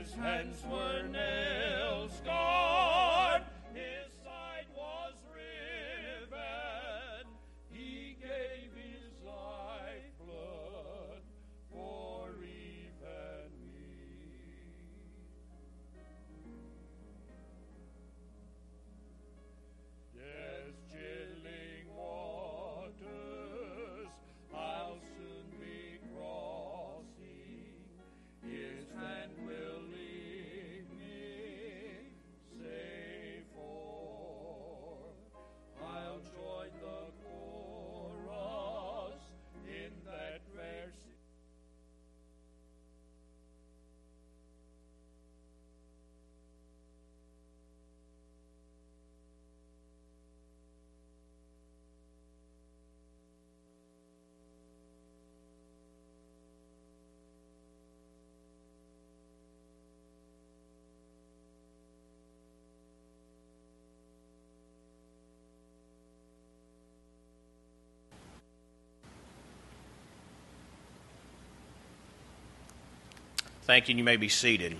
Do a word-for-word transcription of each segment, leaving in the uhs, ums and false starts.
Thank you, and you may be seated.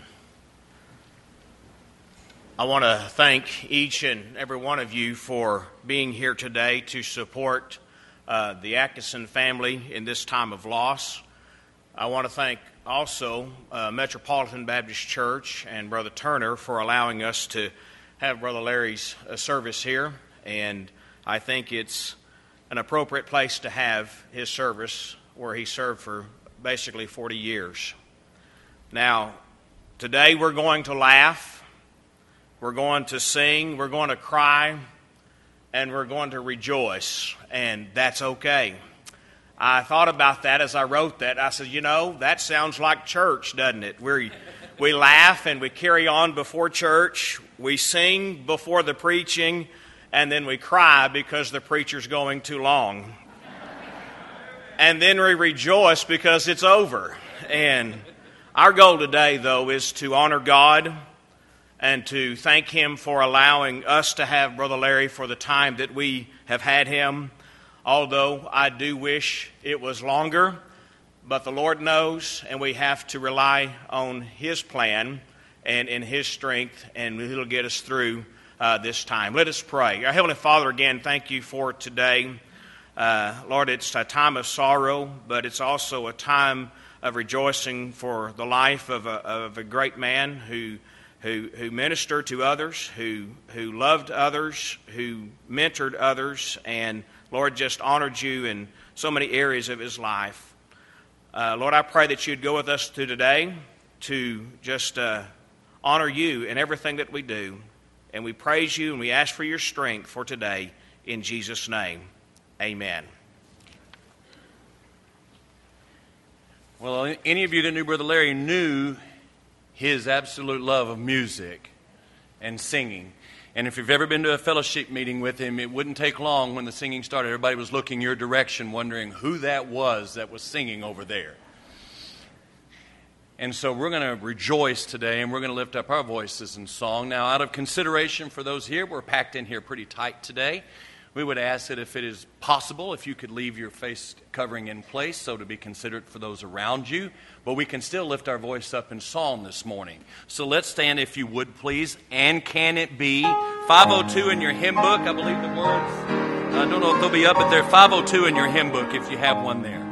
I want to thank each and every one of you for being here today to support uh, the Atkinson family in this time of loss. I want to thank also uh, Metropolitan Baptist Church and Brother Turner for allowing us to have Brother Larry's uh, service here, and I think it's an appropriate place to have his service where he served for basically forty years. Now, today we're going to laugh, we're going to sing, we're going to cry, and we're going to rejoice, and that's okay. I thought about that as I wrote that. I said, you know, that sounds like church, doesn't it? We we laugh and we carry on before church, we sing before the preaching, and then we cry because the preacher's going too long. And then we rejoice because it's over. And our goal today, though, is to honor God and to thank Him for allowing us to have Brother Larry for the time that we have had him. Although I do wish it was longer, but the Lord knows, and we have to rely on His plan and in His strength, and He'll get us through uh, this time. Let us pray. Our Heavenly Father, again, thank you for today. Uh, Lord, it's a time of sorrow, but it's also a time of rejoicing for the life of a, of a great man who who who ministered to others, who who loved others, who mentored others, and Lord, just honored you in so many areas of his life. Uh, Lord, I pray that you'd go with us to today to just uh, honor you in everything that we do. And we praise you and we ask for your strength for today. In Jesus' name, amen. Well, any of you that knew Brother Larry knew his absolute love of music and singing. And if you've ever been to a fellowship meeting with him, it wouldn't take long when the singing started. Everybody was looking your direction, wondering who that was that was singing over there. And so we're going to rejoice today, and we're going to lift up our voices in song. Now, out of consideration for those here, we're packed in here pretty tight today. We would ask that if it is possible, if you could leave your face covering in place, so to be considerate for those around you. But we can still lift our voice up in song this morning. So let's stand, if you would, please. And Can It Be? five oh two in your hymn book, I believe the words. I don't know if they'll be up, but they're five oh two in your hymn book if you have one there.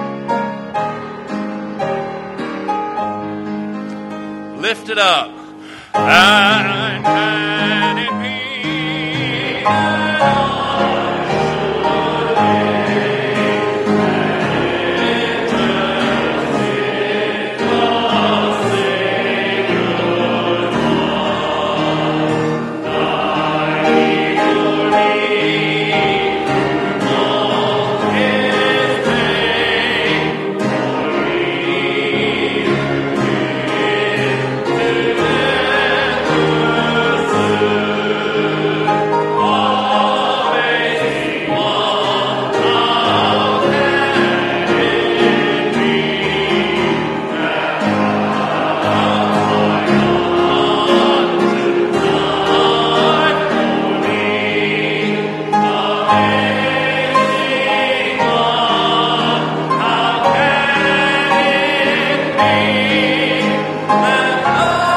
Lift it up. And can it be? Oh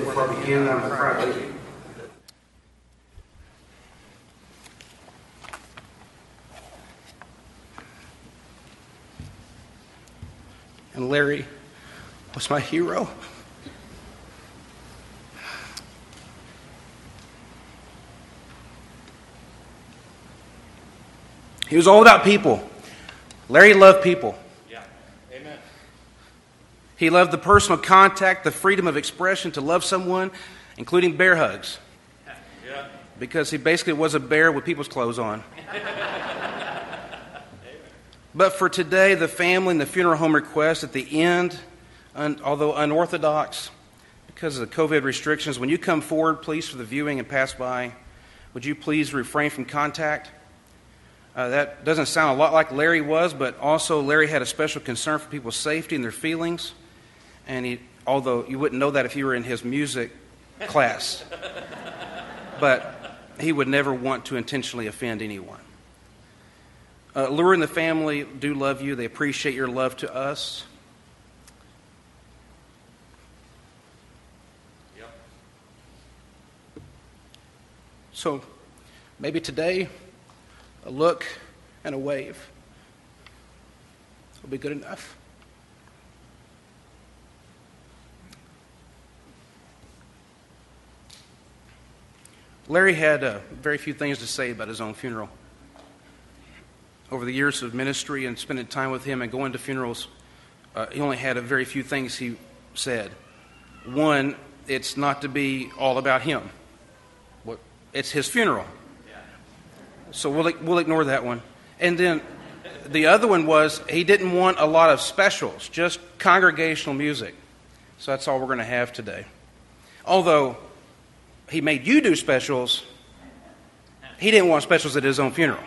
before I begin, I'm proud lady. And Larry was my hero. He was all about people. Larry loved people. Yeah. Amen. He loved the personal contact, the freedom of expression to love someone, including bear hugs. Yeah. Because he basically was a bear with people's clothes on. But for today, the family and the funeral home request at the end, un, although unorthodox, because of the COVID restrictions, when you come forward, please, for the viewing and pass by, would you please refrain from contact? Uh, that doesn't sound a lot like Larry was, but also Larry had a special concern for people's safety and their feelings. And he, although you wouldn't know that if you were in his music class, but he would never want to intentionally offend anyone. Uh, Laura and the family do love you. They appreciate your love to us. Yep. So maybe today, a look and a wave will be good enough. Larry had uh, very few things to say about his own funeral. Over the years of ministry and spending time with him and going to funerals, uh, he only had a very few things he said. One, it's not to be all about him. It's his funeral. So we'll we'll ignore that one. And then the other one was he didn't want a lot of specials, just congregational music. So that's all we're going to have today. Although he made you do specials, he didn't want specials at his own funeral.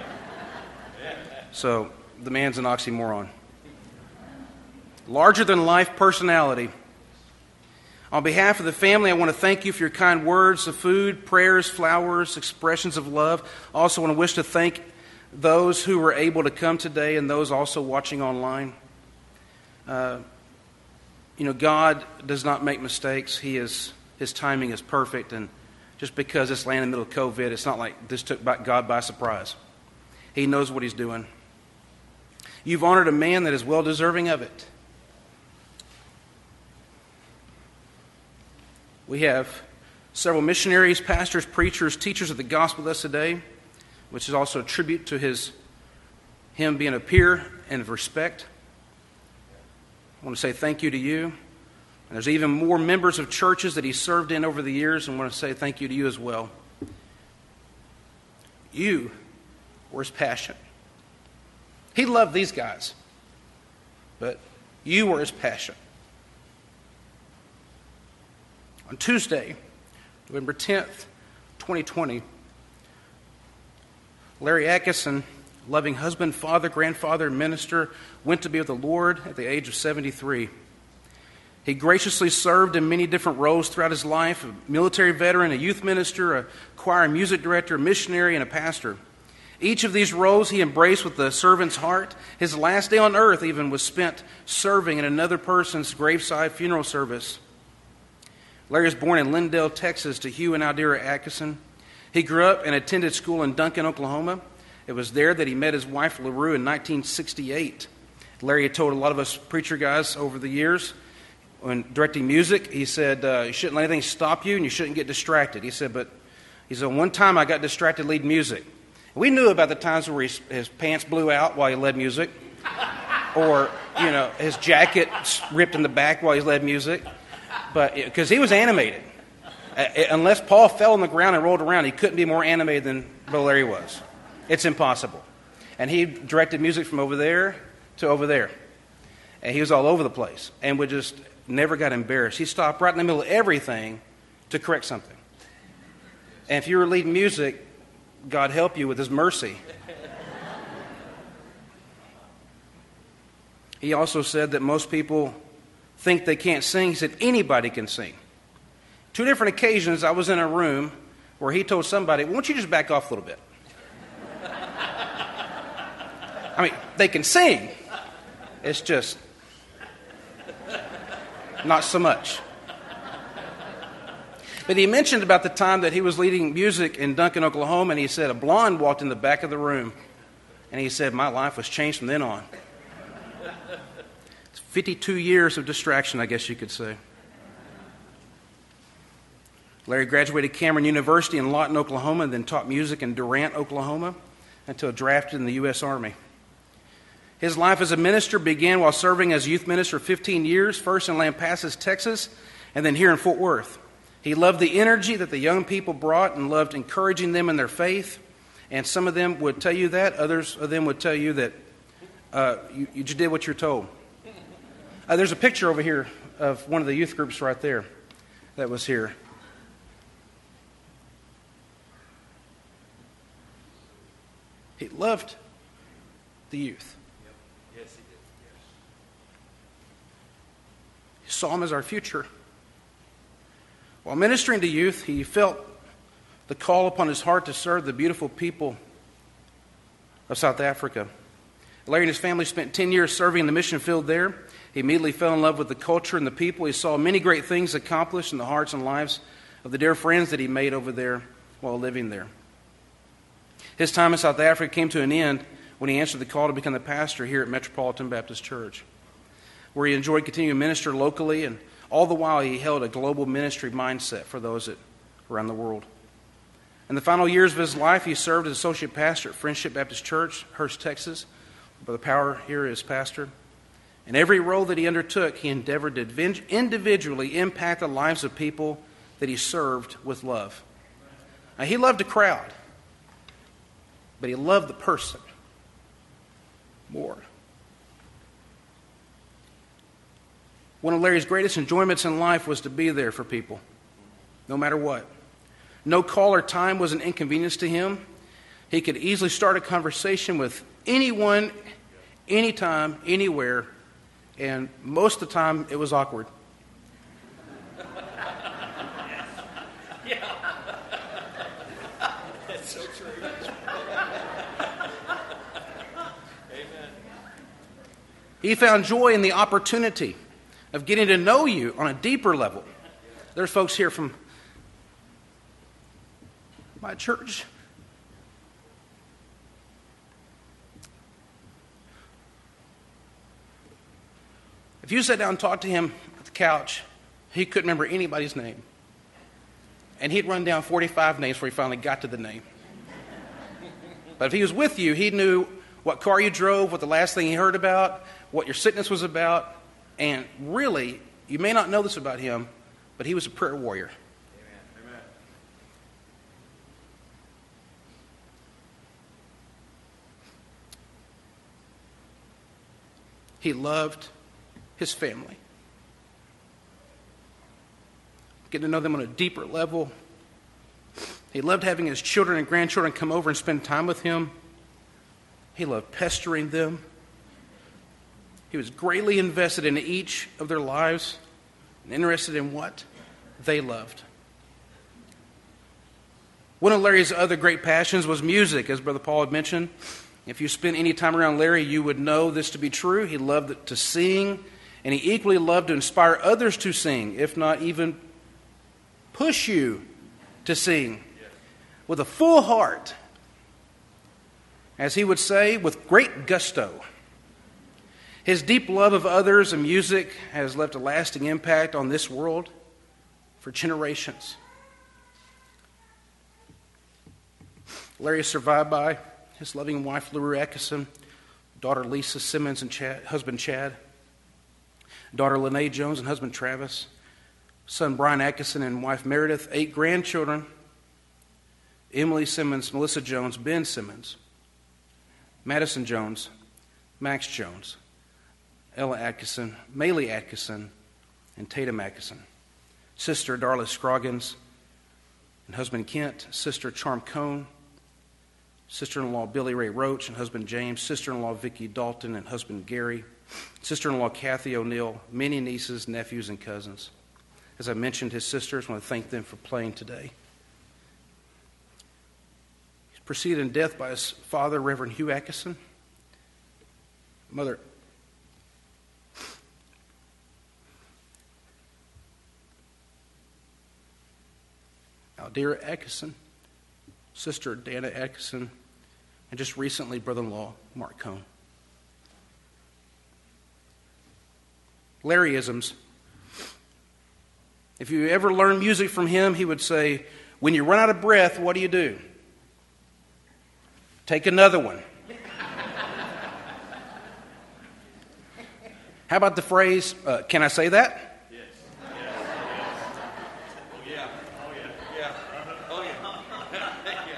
So the man's an oxymoron. Larger than life personality. On behalf of the family, I want to thank you for your kind words of food, prayers, flowers, expressions of love. I also want to wish to thank those who were able to come today and those also watching online. Uh, you know, God does not make mistakes. He is, His timing is perfect. And just because it's landed in the middle of COVID, it's not like this took God by surprise. He knows what He's doing. You've honored a man that is well deserving of it. We have several missionaries, pastors, preachers, teachers of the gospel with us today, which is also a tribute to his him being a peer and of respect. I want to say thank you to you. And there's even more members of churches that he served in over the years, and I want to say thank you to you as well. You were his passion. He loved these guys, but you were his passion. On Tuesday, November tenth, twenty twenty, Larry Atkinson, loving husband, father, grandfather, and minister, went to be with the Lord at the age of seventy-three. He graciously served in many different roles throughout his life, a military veteran, a youth minister, a choir and music director, a missionary, and a pastor. Each of these roles he embraced with the servant's heart. His last day on earth even was spent serving in another person's graveside funeral service. Larry was born in Lindale, Texas, to Hugh and Aldera Atkinson. He grew up and attended school in Duncan, Oklahoma. It was there that he met his wife, LaRue, in nineteen sixty-eight. Larry had told a lot of us preacher guys over the years, when directing music, he said, uh, you shouldn't let anything stop you and you shouldn't get distracted. He said, but he said, one time I got distracted leading music. We knew about the times where his, his pants blew out while he led music, or, you know, his jacket ripped in the back while he led music. But because he was animated. Uh, unless Paul fell on the ground and rolled around, he couldn't be more animated than Brother Larry was. It's impossible. And he directed music from over there to over there. And he was all over the place and would just never got embarrassed. He stopped right in the middle of everything to correct something. And if you were leading music, God help you with His mercy. He also said that most people think they can't sing. He said anybody can sing. Two different occasions I was in a room where he told somebody, why don't you just back off a little bit? I mean, they can sing. It's just not so much. But he mentioned about the time that he was leading music in Duncan, Oklahoma, and he said a blonde walked in the back of the room, and he said, my life was changed from then on. It's fifty-two years of distraction, I guess you could say. Larry graduated Cameron University in Lawton, Oklahoma, and then taught music in Durant, Oklahoma, until drafted in the U S Army. His life as a minister began while serving as youth minister fifteen years, first in Lampasas, Texas, and then here in Fort Worth. He loved the energy that the young people brought and loved encouraging them in their faith. And some of them would tell you that. Others of them would tell you that uh, you, you just did what you're told. Uh, there's a picture over here of one of the youth groups right there that was here. He loved the youth. Yes, he did. Yes. He saw them as our future. While ministering to youth, he felt the call upon his heart to serve the beautiful people of South Africa. Larry and his family spent ten years serving in the mission field there. He immediately fell in love with the culture and the people. He saw many great things accomplished in the hearts and lives of the dear friends that he made over there while living there. His time in South Africa came to an end when he answered the call to become the pastor here at Metropolitan Baptist Church, where he enjoyed continuing to minister locally, and all the while he held a global ministry mindset for those that around the world. In the final years of his life, he served as associate pastor at Friendship Baptist Church, Hurst, Texas. Brother Power here is pastor. In every role that he undertook, he endeavored to individually impact the lives of people that he served with love. Now, he loved a crowd, but he loved the person more. One of Larry's greatest enjoyments in life was to be there for people, no matter what. No call or time was an inconvenience to him. He could easily start a conversation with anyone, anytime, anywhere, and most of the time it was awkward. Yeah. That's so true. Amen. He found joy in the opportunity of getting to know you on a deeper level. There's folks here from my church. If you sat down and talked to him at the couch, he couldn't remember anybody's name. And he'd run down forty-five names before he finally got to the name. But if he was with you, he knew what car you drove, what the last thing he heard about, what your sickness was about. And really, you may not know this about him, but he was a prayer warrior. Amen. Amen. He loved his family. Getting to know them on a deeper level. He loved having his children and grandchildren come over and spend time with him. He loved pestering them. He was greatly invested in each of their lives and interested in what they loved. One of Larry's other great passions was music, as Brother Paul had mentioned. If you spent any time around Larry, you would know this to be true. He loved to sing, and he equally loved to inspire others to sing, if not even push you to sing with a full heart. As he would say, with great gusto. His deep love of others and music has left a lasting impact on this world for generations. Larry is survived by his loving wife, LaRue Atkinson, daughter Lisa Simmons and Chad, husband Chad, daughter Lene Jones and husband Travis, son Brian Atkinson and wife Meredith, eight grandchildren, Emily Simmons, Melissa Jones, Ben Simmons, Madison Jones, Max Jones, Ella Atkinson, Maylee Atkinson, and Tatum Atkinson. Sister Darla Scroggins and husband Kent, sister Charm Cone, sister-in-law Billy Ray Roach and husband James, sister-in-law Vicki Dalton and husband Gary, sister-in-law Kathy O'Neill, many nieces, nephews, and cousins. As I mentioned, his sisters, I want to thank them for playing today. He's preceded in death by his father, Reverend Hugh Atkinson, mother Dara Atkinson, Sister Dana Atkinson, and just recently, brother-in-law Mark Cohn. Larryisms. If you ever learn music from him, he would say, when you run out of breath, what do you do? Take another one. How about the phrase, uh, can I say that? Yes. Yes. Yes. Oh, yeah. Oh, yeah. Yeah. Oh, yeah. Yeah.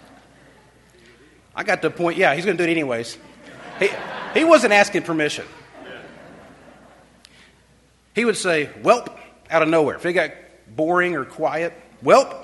I got to the point, yeah, he's going to do it anyways. He, he wasn't asking permission. He would say, welp, out of nowhere. If it got boring or quiet, welp.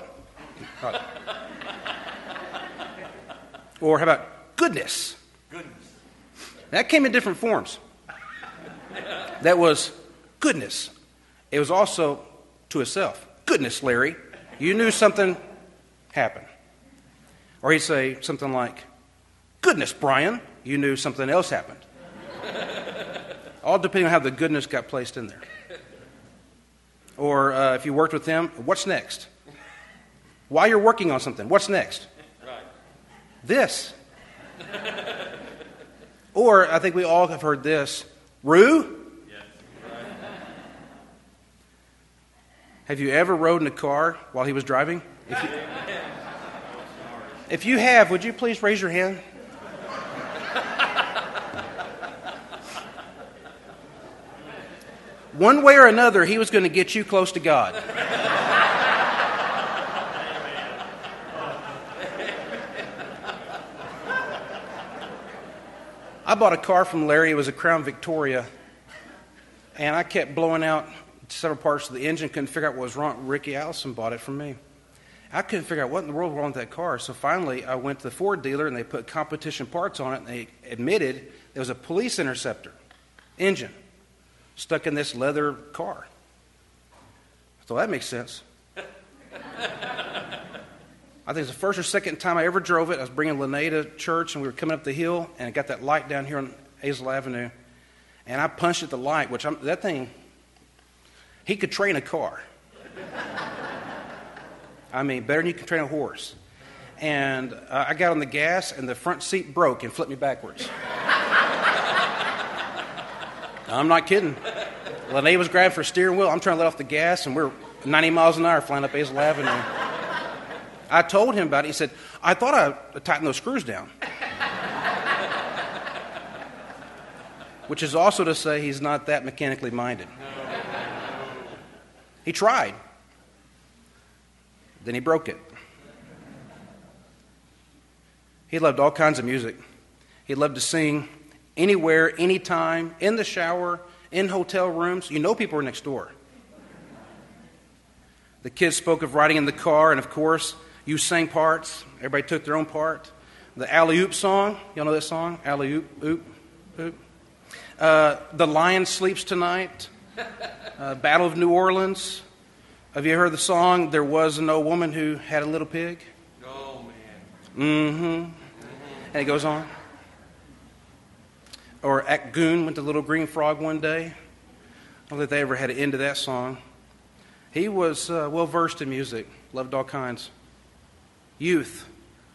Or how about goodness? Goodness. That came in different forms. That was goodness. It was also to himself. Goodness, Larry, you knew something happened. Or he'd say something like, goodness, Brian, you knew something else happened. All depending on how the goodness got placed in there. Or uh, if you worked with him, what's next? While you're working on something, what's next? Right. This. Or I think we all have heard this. Rue? Yes. Right. Have you ever rode in a car while he was driving? If you, if you have, would you please raise your hand? One way or another, he was going to get you close to God. I bought a car from Larry. It was a Crown Victoria. And I kept blowing out several parts of the engine. Couldn't figure out what was wrong. Ricky Allison bought it from me. I couldn't figure out what in the world was wrong with that car. So finally, I went to the Ford dealer, and they put competition parts on it. And they admitted there was a police interceptor engine stuck in this leather car. So that makes sense. I think it's the first or second time I ever drove it. I was bringing Lene to church, and we were coming up the hill, and it got that light down here on Hazel Avenue. And I punched at the light, which I'm, that thing, he could train a car. I mean, better than you can train a horse. And uh, I got on the gas, and the front seat broke and flipped me backwards. I'm not kidding. Lene was grabbing for a steering wheel. I'm trying to let off the gas, and we're ninety miles an hour flying up Hazel Avenue. I told him about it. He said, I thought I tightened those screws down. Which is also to say he's not that mechanically minded. He tried. Then he broke it. He loved all kinds of music. He loved to sing anywhere, anytime, in the shower, in hotel rooms. You know people were next door. The kids spoke of riding in the car, and of course, you sang parts. Everybody took their own part. The alley-oop song. Y'all know that song? Alley-oop, oop, oop. Uh, the Lion Sleeps Tonight. Uh, Battle of New Orleans. Have you heard the song, There Was No Woman Who Had a Little Pig? Oh, man. Mm-hmm. And it goes on. Or Akgoon went to Little Green Frog one day. I don't think they ever had an end to that song. He was uh, well-versed in music. Loved all kinds. Youth.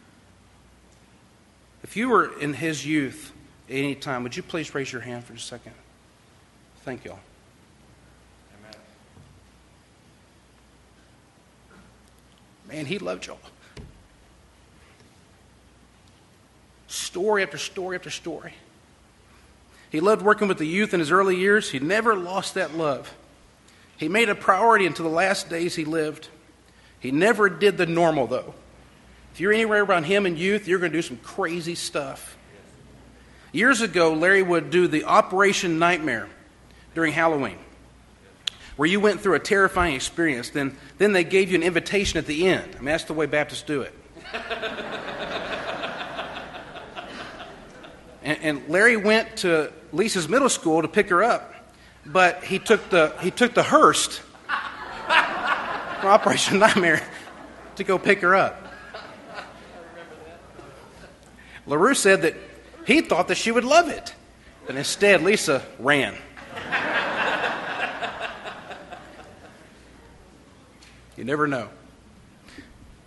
If you were in his youth at any time, would you please raise your hand for just a second? Thank y'all. Amen. Man, he loved y'all. Story after story after story. He loved working with the youth in his early years. He never lost that love. He made it a priority until the last days he lived. He never did the normal, though. If you're anywhere around him and youth, you're going to do some crazy stuff. Years ago, Larry would do the Operation Nightmare during Halloween, where you went through a terrifying experience. Then, then they gave you an invitation at the end. I mean, that's the way Baptists do it. and, and Larry went to Lisa's middle school to pick her up, but he took the he took the Hearst from Operation Nightmare to go pick her up. LaRue said that he thought that she would love it, but instead Lisa ran. You never know.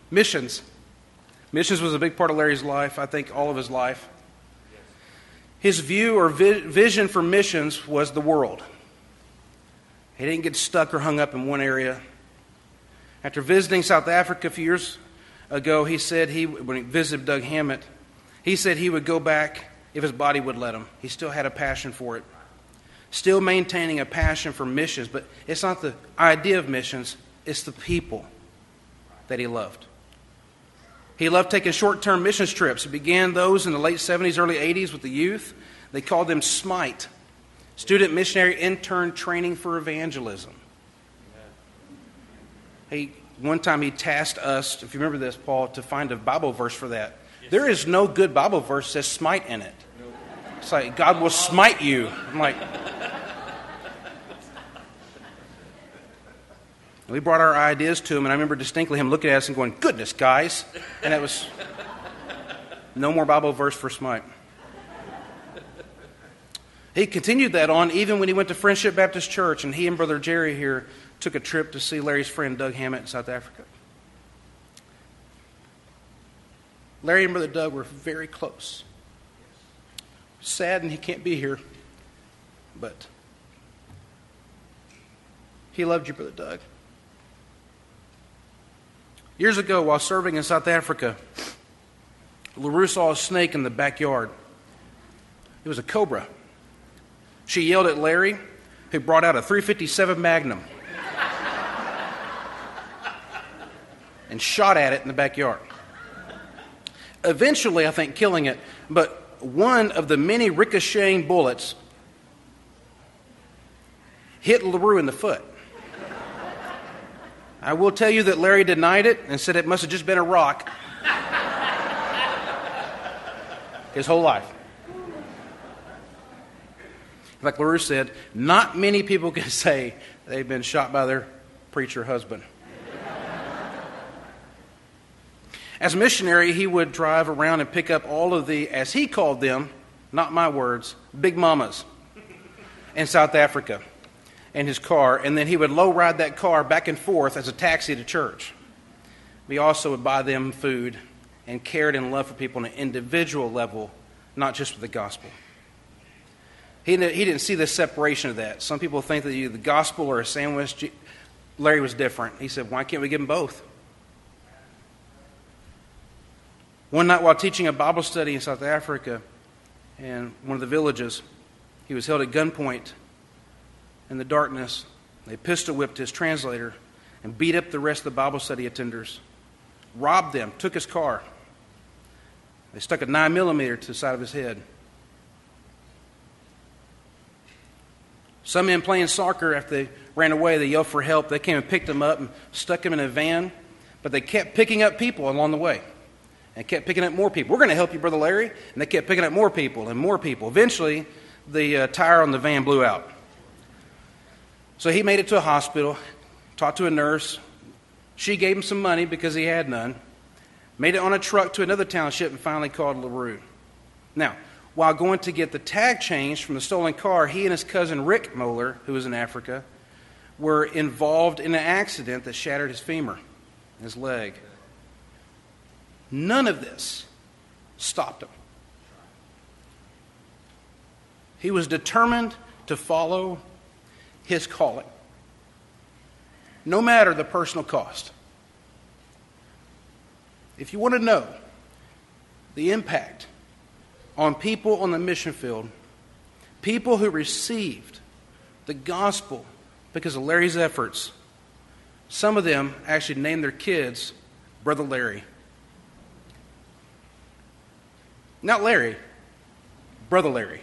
Missions. Missions was a big part of Larry's life, I think all of his life. His view or vi- vision for missions was the world. He didn't get stuck or hung up in one area. After visiting South Africa a few years ago, he said he, when he visited Doug Hammett, he said he would go back if his body would let him. He still had a passion for it. Still maintaining a passion for missions, but it's not the idea of missions, it's the people that he loved. He loved taking short-term missions trips. He began those in the late seventies, early eighties with the youth. They called them SMITE, Student Missionary Intern Training for Evangelism. He, one time he tasked us, if you remember this, Paul, to find a Bible verse for that. Yes. There is no good Bible verse that says smite in it. No. It's like, God will smite you. I'm like... We brought our ideas to him, and I remember distinctly him looking at us and going, goodness, guys. And that was no more Bible verse for smite. He continued that on even when he went to Friendship Baptist Church, and he and Brother Jerry here took a trip to see Larry's friend Doug Hammett in South Africa. Larry and Brother Doug were very close. Sad and he can't be here, but he loved you, Brother Doug. Years ago, while serving in South Africa, LaRue saw a snake in the backyard. It was a cobra. She yelled at Larry, who brought out a three fifty-seven Magnum and shot at it in the backyard. Eventually, I think, killing it, but one of the many ricocheting bullets hit LaRue in the foot. I will tell you that Larry denied it and said it must have just been a rock his whole life. Like LaRue said, not many people can say they've been shot by their preacher husband. As a missionary, he would drive around and pick up all of the, as he called them, not my words, big mamas in South Africa in his car, and then he would low ride that car back and forth as a taxi to church. We also would buy them food and cared and loved for people on an individual level, not just with the gospel. He he didn't see the separation of that. Some people think that you the gospel or a sandwich. Larry was different. He said, why can't we give them both? One night while teaching a Bible study in South Africa in one of the villages, he was held at gunpoint in the darkness. They pistol whipped his translator and beat up the rest of the Bible study attenders, robbed them, took his car. They stuck a nine millimeter to the side of his head. Some men playing soccer, after they ran away, they yelled for help. They came and picked him up and stuck him in a van, but they kept picking up people along the way and kept picking up more people. We're going to help you, Brother Larry. And they kept picking up more people and more people. Eventually, the uh, tire on the van blew out. So he made it to a hospital, talked to a nurse. She gave him some money because he had none. Made it on a truck to another township and finally called LaRue. Now, while going to get the tag changed from the stolen car, he and his cousin Rick Moeller, who was in Africa, were involved in an accident that shattered his femur, his leg. None of this stopped him. He was determined to follow his calling, no matter the personal cost. If you want to know the impact on people on the mission field, people who received the gospel because of Larry's efforts, some of them actually named their kids Brother Larry. Not Larry, Brother Larry.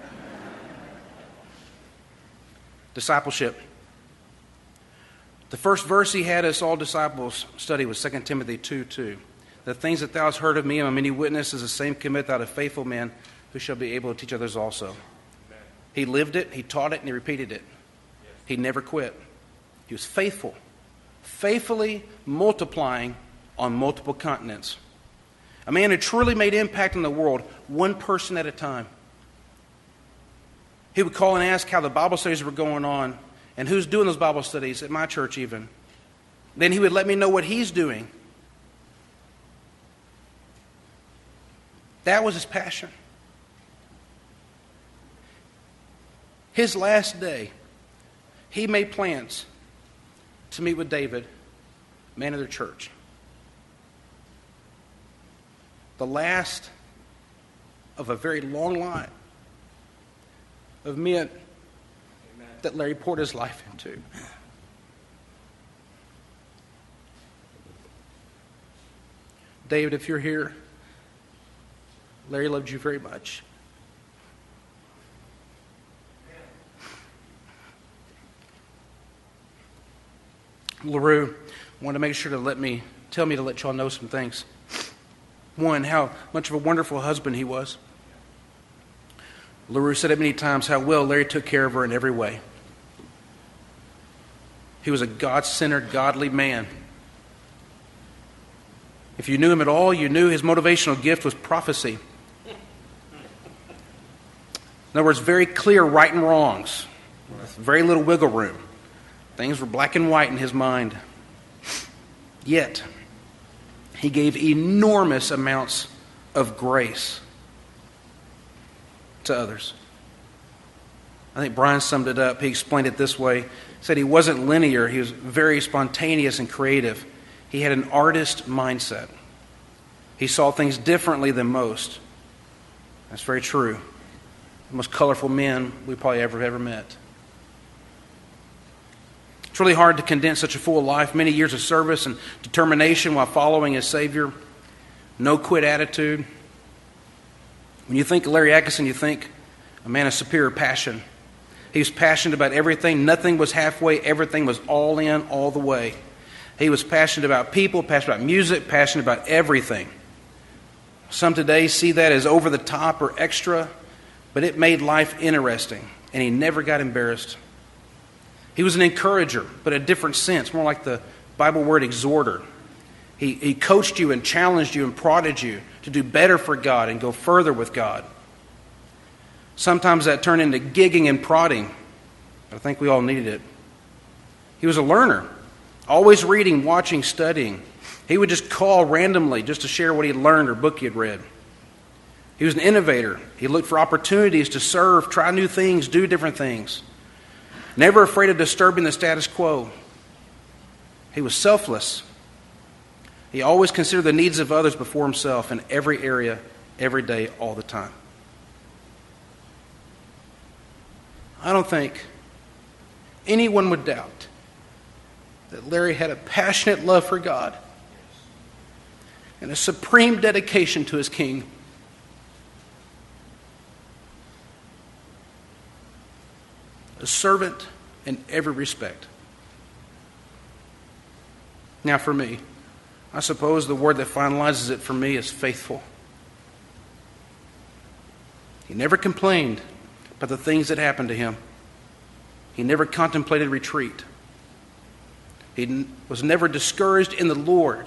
Discipleship. The first verse he had us all disciples study was Second Timothy two two. The things that thou hast heard of me and my many witnesses, the same commit thou to faithful men who shall be able to teach others also. Amen. He lived it, he taught it, and he repeated it. Yes. He never quit. He was faithful, faithfully multiplying on multiple continents. A man who truly made impact in the world, one person at a time. He would call and ask how the Bible studies were going on and who's doing those Bible studies at my church even. Then he would let me know what he's doing. That was his passion. His last day, he made plans to meet with David, man of their church. The last of a very long line of men that Larry poured his life into. David, if you're here, Larry loved you very much. LaRue wanted to make sure to let me, tell me to let y'all know some things. One, how much of a wonderful husband he was. LaRue said it many times how well Larry took care of her in every way. He was a God-centered, godly man. If you knew him at all, you knew his motivational gift was prophecy. In other words, very clear right and wrongs, with very little wiggle room. Things were black and white in his mind. Yet, he gave enormous amounts of grace to others. I think Brian summed it up. He explained it this way. He said he wasn't linear. He was very spontaneous and creative. He had an artist mindset. He saw things differently than most. That's very true. The most colorful men we probably ever ever met. It's really hard to condense such a full life, many years of service and determination while following his Savior. No quit attitude. When you think of Larry Atkinson, you think a man of superior passion. He was passionate about everything. Nothing was halfway. Everything was all in, all the way. He was passionate about people, passionate about music, passionate about everything. Some today see that as over the top or extra, but it made life interesting, and he never got embarrassed. He was an encourager, but a different sense, more like the Bible word exhorter. He, he coached you and challenged you and prodded you to do better for God and go further with God. Sometimes that turned into gigging and prodding, but I think we all needed it. He was a learner, always reading, watching, studying. He would just call randomly just to share what he had learned or book he had read. He was an innovator. He looked for opportunities to serve, try new things, do different things. Never afraid of disturbing the status quo. He was selfless. He always considered the needs of others before himself in every area, every day, all the time. I don't think anyone would doubt that Larry had a passionate love for God and a supreme dedication to his King. A servant in every respect. Now for me, I suppose the word that finalizes it for me is faithful. He never complained about the things that happened to him. He never contemplated retreat. He was never discouraged in the Lord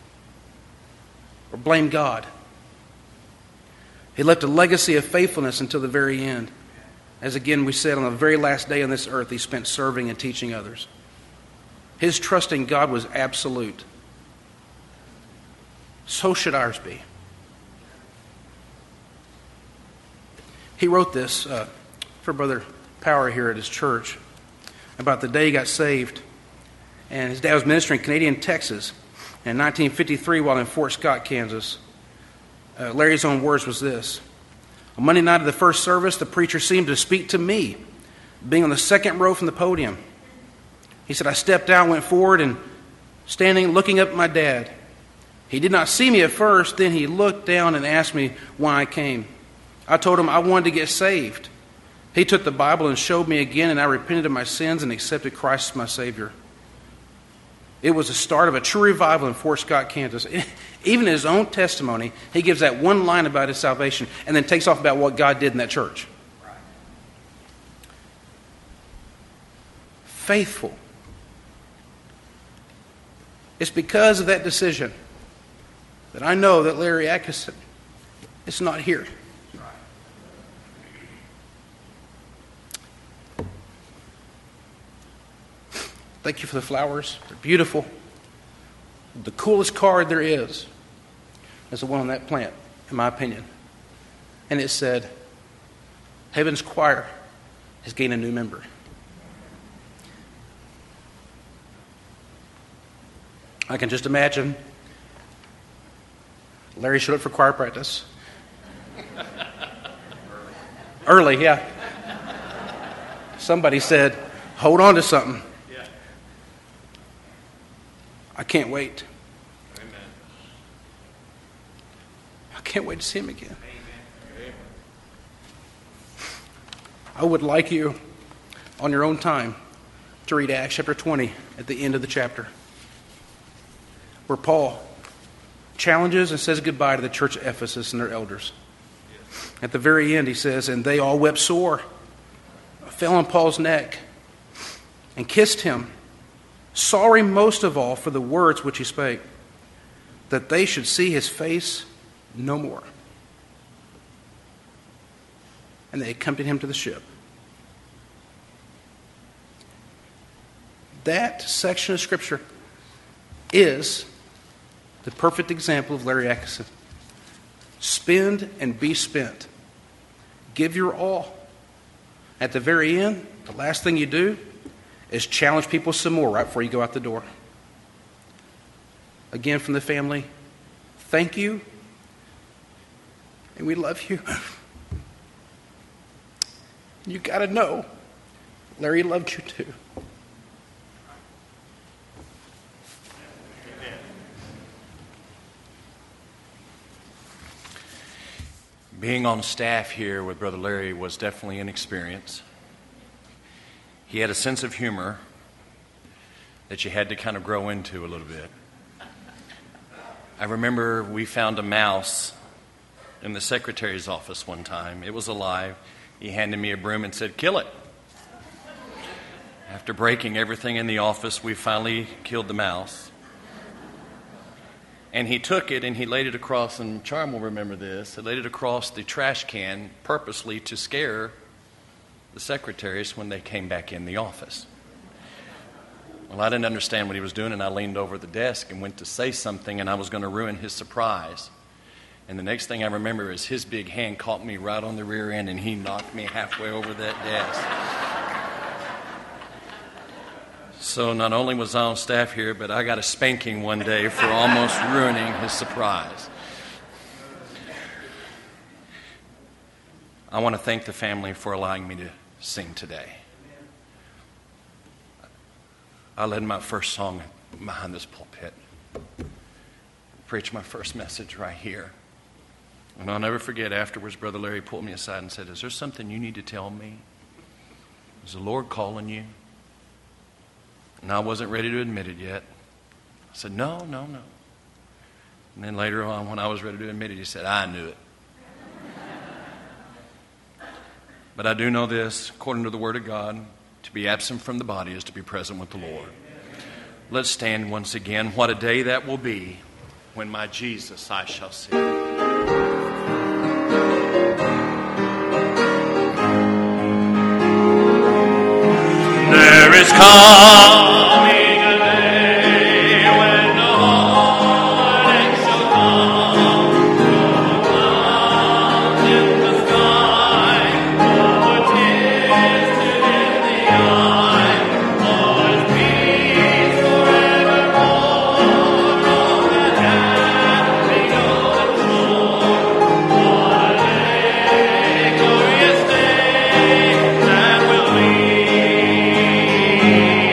or blamed God. He left a legacy of faithfulness until the very end. As again we said, on the very last day on this earth, he spent serving and teaching others. His trust in God was absolute. So should ours be. He wrote this uh, for Brother Power here at his church about the day he got saved. And his dad was ministering in Canadian Texas. And in nineteen fifty-three, while in Fort Scott, Kansas, uh, Larry's own words was this. On Monday night of the first service, the preacher seemed to speak to me, being on the second row from the podium. He said, I stepped out, went forward, and standing, looking up at my dad. He did not see me at first. Then he looked down and asked me why I came. I told him I wanted to get saved. He took the Bible and showed me again, and I repented of my sins and accepted Christ as my Savior. It was the start of a true revival in Fort Scott, Kansas. Even in his own testimony, he gives that one line about his salvation and then takes off about what God did in that church. Right. Faithful. It's because of that decision that I know that Larry Atkinson is not here. Thank you for the flowers. They're beautiful. The coolest card there is is the one on that plant, in my opinion. and it said, Heaven's Choir has gained a new member. I can just imagine Larry showed up for choir practice. Early, yeah. Somebody said, hold on to something. Yeah. I can't wait. Amen. I can't wait to see him again. Amen. I would like you, on your own time, to read Acts chapter twenty at the end of the chapter, where Paul challenges and says goodbye to the church of Ephesus and their elders. At the very end, he says, and they all wept sore, fell on Paul's neck, and kissed him, sorry most of all for the words which he spake, that they should see his face no more. And they accompanied him to the ship. That section of Scripture is the perfect example of Larry Atkinson. Spend and be spent. Give your all. At the very end, the last thing you do is challenge people some more right before you go out the door. Again, from the family, thank you, and we love you. You got to know, Larry loved you too. Being on staff here with Brother Larry was definitely an experience. He had a sense of humor that you had to kind of grow into a little bit. I remember we found a mouse in the secretary's office one time. It was alive. He handed me a broom and said, "Kill it." After breaking everything in the office, we finally killed the mouse. And he took it and he laid it across, and Charm will remember this, he laid it across the trash can purposely to scare the secretaries when they came back in the office. Well, I didn't understand what he was doing, and I leaned over the desk and went to say something, and I was going to ruin his surprise. And the next thing I remember is his big hand caught me right on the rear end, and he knocked me halfway over that desk. So not only was I on staff here, but I got a spanking one day for almost ruining his surprise. I want to thank the family for allowing me to sing today. I led my first song behind this pulpit. Preached my first message right here. And I'll never forget, afterwards, Brother Larry pulled me aside and said, "Is there something you need to tell me? Is the Lord calling you?" And I wasn't ready to admit it yet. I said, no, no, no. And then later on, when I was ready to admit it, he said, "I knew it." But I do know this, according to the Word of God, to be absent from the body is to be present with the Lord. Let's stand once again. What a day that will be when my Jesus I shall see. There is coming a day when the heartache shall come, the clouds in the sky, the tears in the eye, Lord's peace forevermore, on that happy golden shore. What a glorious day that will be.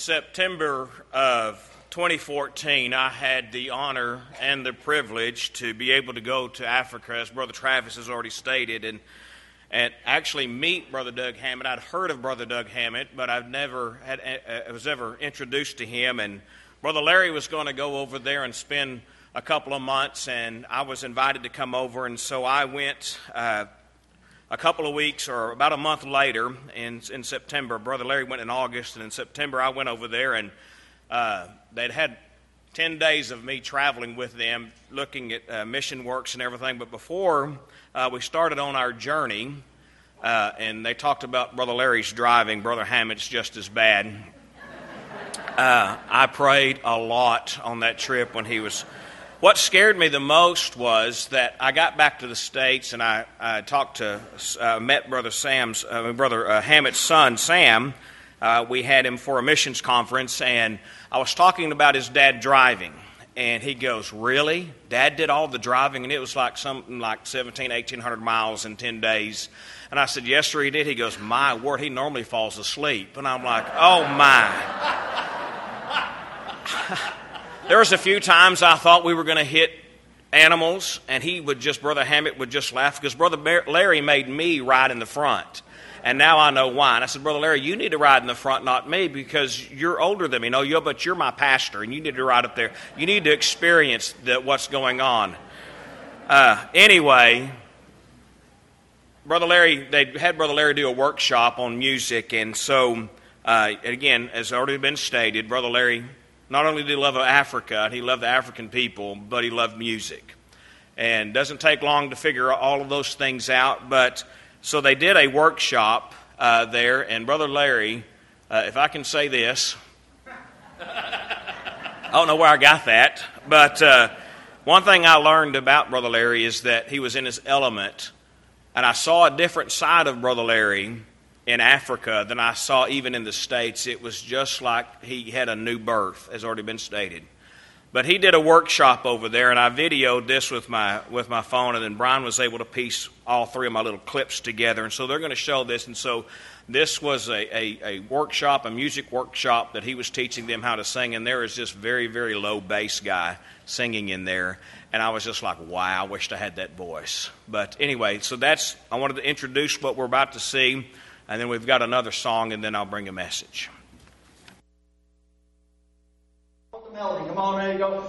September of twenty fourteen, I had the honor and the privilege to be able to go to Africa, as Brother Travis has already stated, and and actually meet Brother Doug Hammett. I'd heard of Brother Doug Hammett, but I've never had uh, was ever introduced to him. And Brother Larry was going to go over there and spend a couple of months, and I was invited to come over, and so I went. Uh, A couple of weeks or about a month later in, in September, Brother Larry went in August, and in September I went over there, and uh, they'd had ten days of me traveling with them, looking at uh, mission works and everything. But before uh, we started on our journey, uh, and they talked about Brother Larry's driving, Brother Hammett's just as bad. Uh, I prayed a lot on that trip when he was... What scared me the most was that I got back to the States, and I, I talked to, uh, met Brother Sam's, uh, Brother uh, Hammett's son, Sam. Uh, we had him for a missions conference, and I was talking about his dad driving. And he goes, "Really? Dad did all the driving?" And it was like something like seventeen, eighteen hundred miles in ten days. And I said, "Yes, sir, he did." He goes, "My word, he normally falls asleep." And I'm like, oh, my. There was a few times I thought we were going to hit animals, and he would just, Brother Hammett would just laugh, because Brother Larry made me ride in the front. And now I know why. And I said, "Brother Larry, you need to ride in the front, not me, because you're older than me. No, you, but you're my pastor, and you need to ride up there. You need to experience the, what's going on." Uh, anyway, Brother Larry, they had Brother Larry do a workshop on music, and so, uh, again, as already been stated, Brother Larry... not only did he love Africa, he loved the African people, but he loved music. And it doesn't take long to figure all of those things out. But so they did a workshop uh, there, and Brother Larry, uh, if I can say this, I don't know where I got that, but uh, one thing I learned about Brother Larry is that he was in his element, and I saw a different side of Brother Larry in Africa than I saw even in the States. It was just like he had a new birth, as already been stated. But he did a workshop over there, and I videoed this with my with my phone, and then Brian was able to piece all three of my little clips together. And so they're going to show this. And so this was a, a, a workshop, a music workshop that he was teaching them how to sing. And there is this very, very low bass guy singing in there. And I was just like, wow, I wished I had that voice. But anyway, so that's, I wanted to introduce what we're about to see. And then we've got another song, and then I'll bring a message. The melody, come on, ready, go.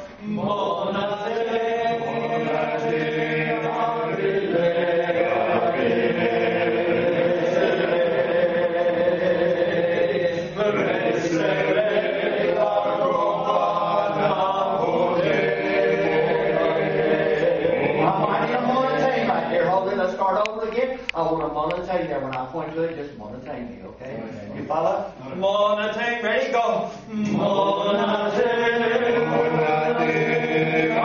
Let's start over again. I want to monotate that when I point to it, just monotate me, okay? You follow? Monotate, ready, go. Monotate, monotate,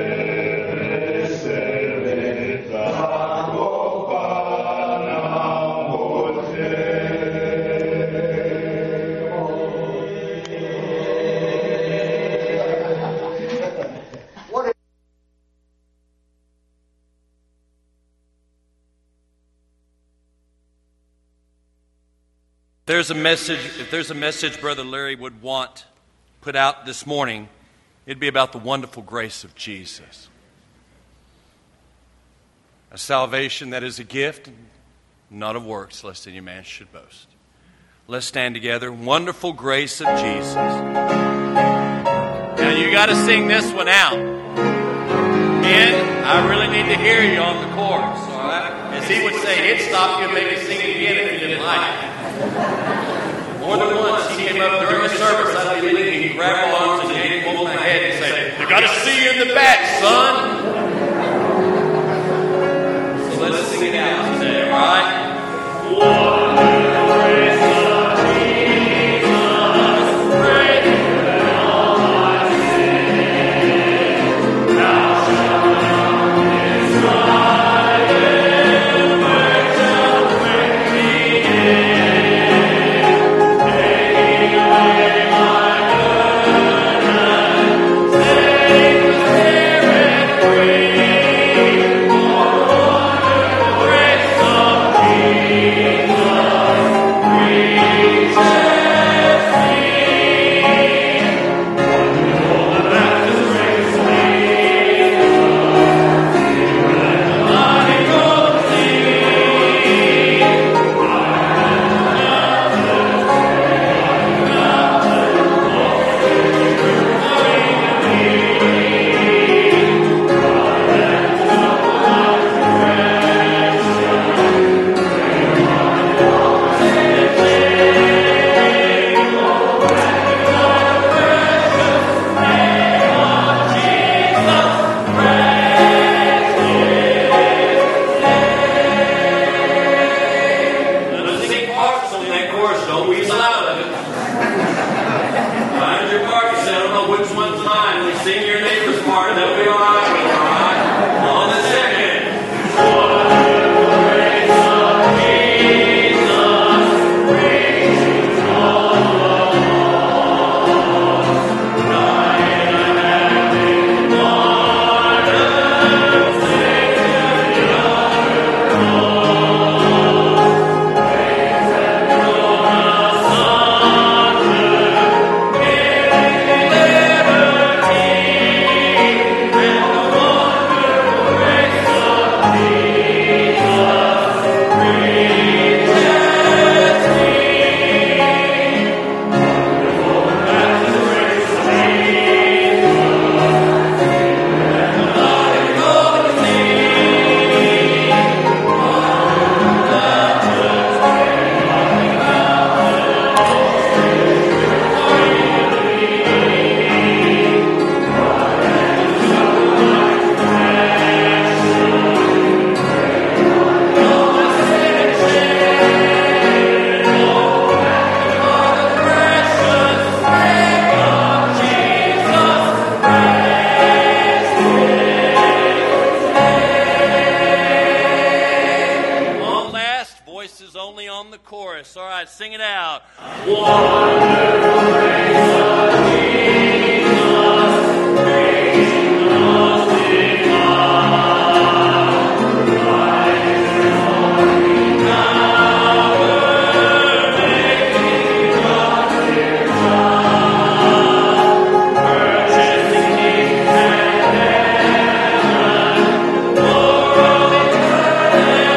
Now there's a message, if there's a message Brother Larry would want put out this morning, it'd be about the wonderful grace of Jesus. A salvation that is a gift, not of works, lest any man should boast. Let's stand together. Wonderful grace of Jesus. Now you got to sing this one out. And I really need to hear you on the chorus, all right? As he would say, he'd stop you and make you sing it again if you didn't like it. More than once, he came up during the service, I'd be leaving, he'd grab my arms and yank hold my head and say, "You got to see you in the back, son." So let's sing it out today, all right?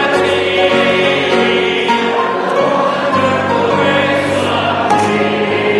Yeah.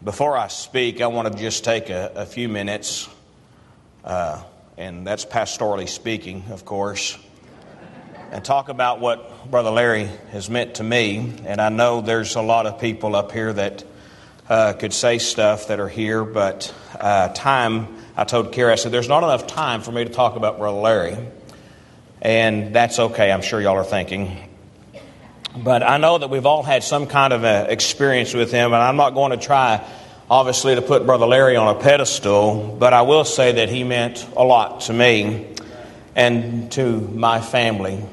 Before I speak, I want to just take a, a few minutes, uh, and that's pastorally speaking, of course, and talk about what Brother Larry has meant to me. And I know there's a lot of people up here that uh, could say stuff that are here, but uh, time, I told Carrie, I said, there's not enough time for me to talk about Brother Larry. And that's okay, I'm sure y'all are thinking. But I know that we've all had some kind of a experience with him, and I'm not going to try, obviously, to put Brother Larry on a pedestal, but I will say that he meant a lot to me and to my family.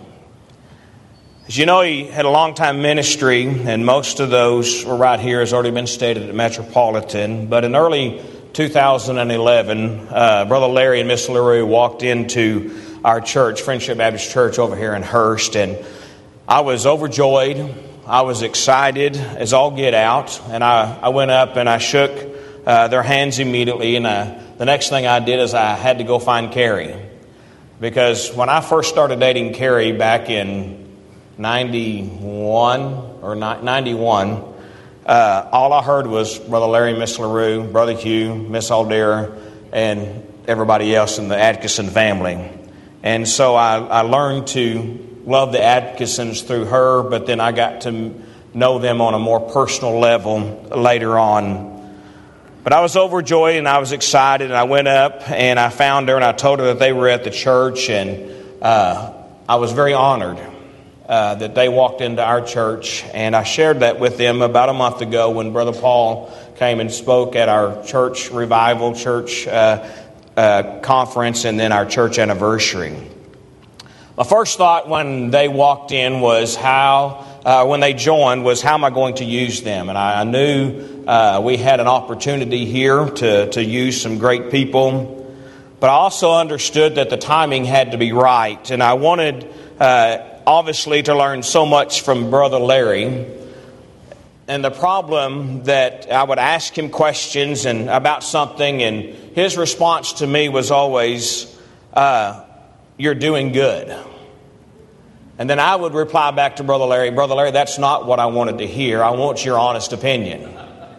As you know, he had a long-time ministry, and most of those were right here, has already been stated, at Metropolitan. But in early two thousand eleven, uh, Brother Larry and Miss LaRue walked into our church, Friendship Baptist Church over here in Hurst, and I was overjoyed. I was excited as all get out, and I, I went up and I shook uh, their hands immediately, and I, the next thing I did is I had to go find Carrie. Because when I first started dating Carrie back in ninety-one or ninety-one, uh, all I heard was Brother Larry, Miss LaRue, Brother Hugh, Miss Aldera, and everybody else in the Atkinson family. And so I, I learned to love the Atkinsons through her, but then I got to know them on a more personal level later on. But I was overjoyed and I was excited, and I went up and I found her and I told her that they were at the church, and uh, I was very honored uh, that they walked into our church, and I shared that with them about a month ago when Brother Paul came and spoke at our church revival, church uh, uh, conference, and then our church anniversary. My first thought when they walked in was how, uh, when they joined, was how am I going to use them? And I, I knew uh, we had an opportunity here to, to use some great people. But I also understood that the timing had to be right. And I wanted, uh, obviously, to learn so much from Brother Larry. And the problem that I would ask him questions and about something, and his response to me was always, uh, you're doing good. And then I would reply back to Brother Larry, Brother Larry, that's not what I wanted to hear. I want your honest opinion.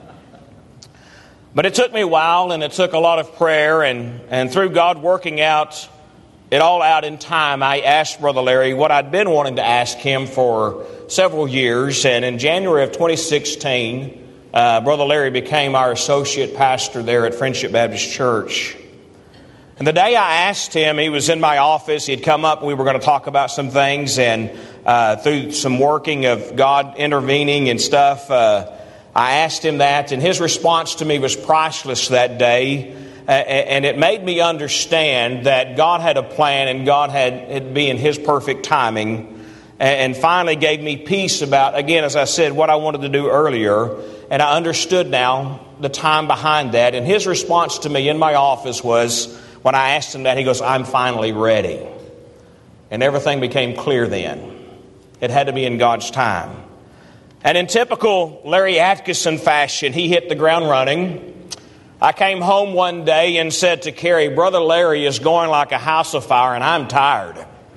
But it took me a while, and it took a lot of prayer, and, and through God working out it all out in time, I asked Brother Larry what I'd been wanting to ask him for several years. And in January of twenty sixteen, uh, Brother Larry became our associate pastor there at Friendship Baptist Church. And the day I asked him, he was in my office. He'd come up. We were going to talk about some things. And uh, through some working of God intervening and stuff, uh, I asked him that. And his response to me was priceless that day. Uh, and it made me understand that God had a plan and God had it be in His perfect timing. And finally gave me peace about, again, as I said, what I wanted to do earlier. And I understood now the time behind that. And his response to me in my office was, when I asked him that, he goes, I'm finally ready. And everything became clear then. It had to be in God's time. And in typical Larry Atkinson fashion, he hit the ground running. I came home one day and said to Carrie, Brother Larry is going like a house of fire, and I'm tired.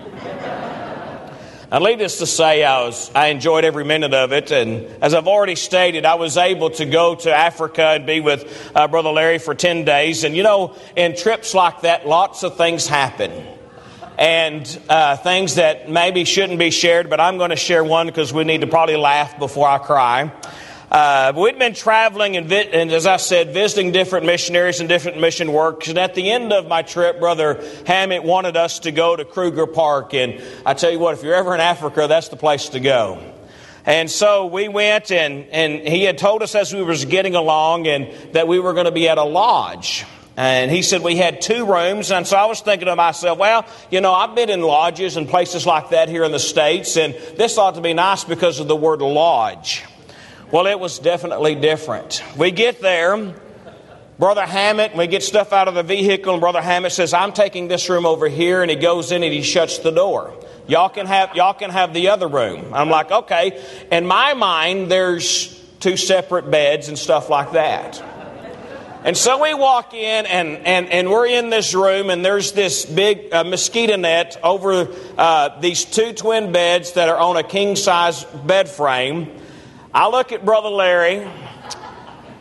Now, needless to say, I was I enjoyed every minute of it, and as I've already stated, I was able to go to Africa and be with uh, Brother Larry for ten days. And you know, in trips like that, lots of things happen, and uh, things that maybe shouldn't be shared, but I'm going to share one because we need to probably laugh before I cry. Uh, we'd been traveling and, vi- and, as I said, visiting different missionaries and different mission works. And at the end of my trip, Brother Hammett wanted us to go to Kruger Park. And I tell you what, if you're ever in Africa, that's the place to go. And so we went, and, and he had told us as we were getting along and that we were going to be at a lodge. And he said we had two rooms. And so I was thinking to myself, well, you know, I've been in lodges and places like that here in the States. And this ought to be nice because of the word lodge. Well, it was definitely different. We get there, Brother Hammett, we get stuff out of the vehicle, and Brother Hammett says, I'm taking this room over here, and he goes in and he shuts the door. Y'all can have y'all can have the other room. I'm like, okay. In my mind, there's two separate beds and stuff like that. And so we walk in, and, and, and we're in this room, and there's this big uh, mosquito net over uh, these two twin beds that are on a king-size bed frame. I look at Brother Larry,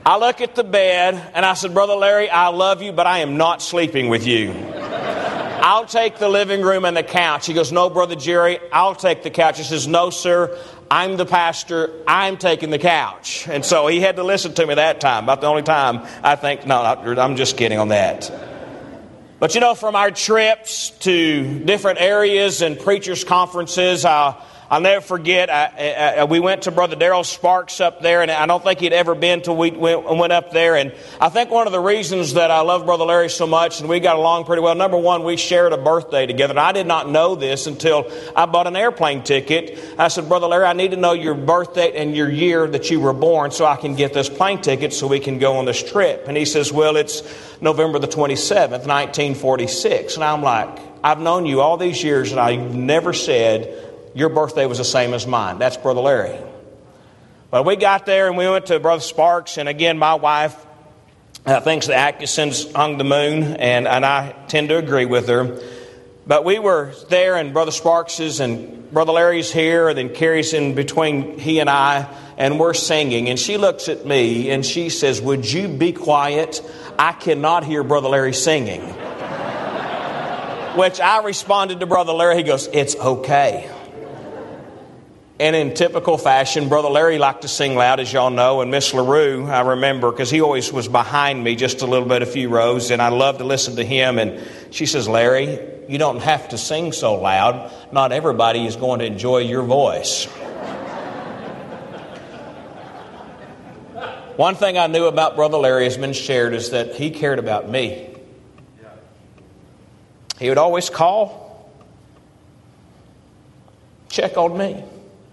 I look at the bed and I said, Brother Larry, I love you, but I am not sleeping with you. I'll take the living room and the couch. He goes, no, Brother Jerry, I'll take the couch. He says, no, sir, I'm the pastor. I'm taking the couch. And so he had to listen to me that time. About the only time I think, no, I'm just kidding on that. But you know, from our trips to different areas and preachers' conferences, uh, I'll never forget, I, I, we went to Brother Darrell Sparks up there, and I don't think he'd ever been till we went, went up there. And I think one of the reasons that I love Brother Larry so much, and we got along pretty well, number one, we shared a birthday together. And I did not know this until I bought an airplane ticket. I said, Brother Larry, I need to know your birthday and your year that you were born so I can get this plane ticket so we can go on this trip. And he says, well, it's November the twenty-seventh, nineteen forty-six. And I'm like, I've known you all these years, and I've never said your birthday was the same as mine. That's Brother Larry. But we got there and we went to Brother Sparks. And again, my wife uh, thinks the Atkinsons hung the moon. And, and I tend to agree with her. But we were there and Brother Sparks's and Brother Larry's here. And then Carrie's in between he and I. And we're singing. And she looks at me and she says, would you be quiet? I cannot hear Brother Larry singing. Which I responded to Brother Larry. He goes, it's okay. And in typical fashion, Brother Larry liked to sing loud, as y'all know. And Miss LaRue, I remember, because he always was behind me just a little bit, a few rows. And I loved to listen to him. And she says, Larry, you don't have to sing so loud. Not everybody is going to enjoy your voice. One thing I knew about Brother Larry has been shared is that he cared about me. He would always call, check on me.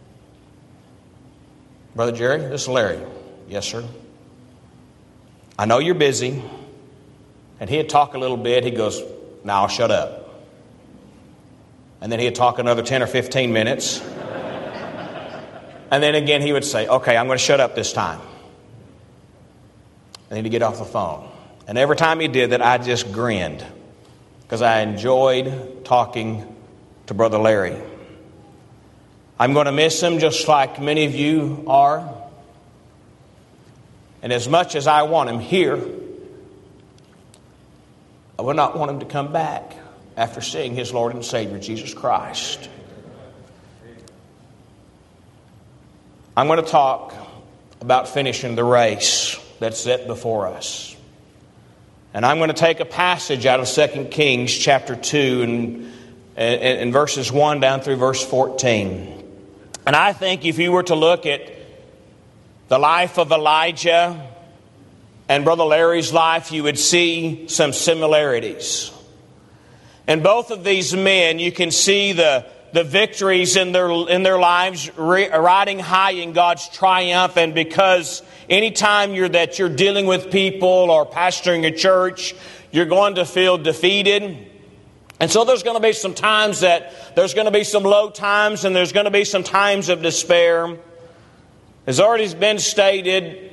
Brother Jerry, this is Larry. Yes, sir. I know you're busy. And he'd talk a little bit. He goes, now I'll shut up. And then he'd talk another ten or fifteen minutes. And then again he would say, okay, I'm going to shut up this time. And then he'd get off the phone. And every time he did that, I just grinned. Because I enjoyed talking to Brother Larry. I'm going to miss him just like many of you are. And as much as I want him here, I would not want him to come back after seeing his Lord and Savior, Jesus Christ. I'm going to talk about finishing the race that's set before us. And I'm going to take a passage out of Second Kings chapter two and, and, and verses one down through verse fourteen. And I think if you were to look at the life of Elijah and Brother Larry's life, you would see some similarities. In both of these men, you can see the, the victories in their, in their lives riding high in God's triumph. And because anytime you're, that you're dealing with people or pastoring a church, you're going to feel defeated. And so there's going to be some times that there's going to be some low times and there's going to be some times of despair. As already been stated,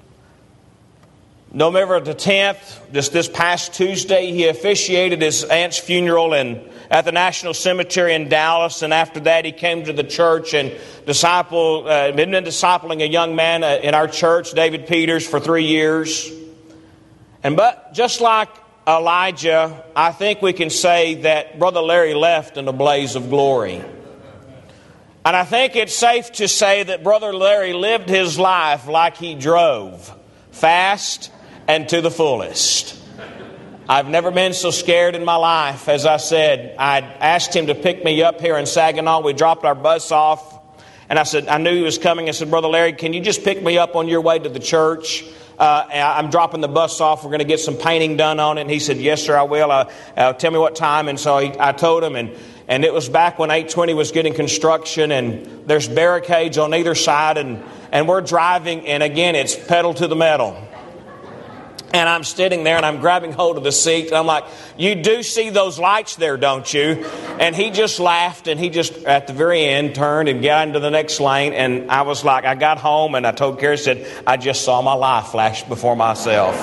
November the tenth, just this past Tuesday, he officiated his aunt's funeral and at the National Cemetery in Dallas. And after that, he came to the church and disciple, uh, been discipling a young man in our church, David Peters, for three years. And but just like Elijah, I think we can say that Brother Larry left in a blaze of glory. And I think it's safe to say that Brother Larry lived his life like he drove, fast and to the fullest. I've never been so scared in my life. As I said, I asked him to pick me up here in Saginaw. We dropped our bus off. And I said, I knew he was coming. I said, Brother Larry, can you just pick me up on your way to the church? Uh, I'm dropping the bus off. We're going to get some painting done on it. And he said, yes, sir, I will. Uh, uh, tell me what time. And so he, I told him. And, and it was back when eight twenty was getting construction. And there's barricades on either side. And, and we're driving. And again, it's pedal to the metal. And I'm sitting there and I'm grabbing hold of the seat. And I'm like, you do see those lights there, don't you? And he just laughed and he just, at the very end, turned and got into the next lane. And I was like, I got home and I told Carrie, I said, I just saw my life flash before myself.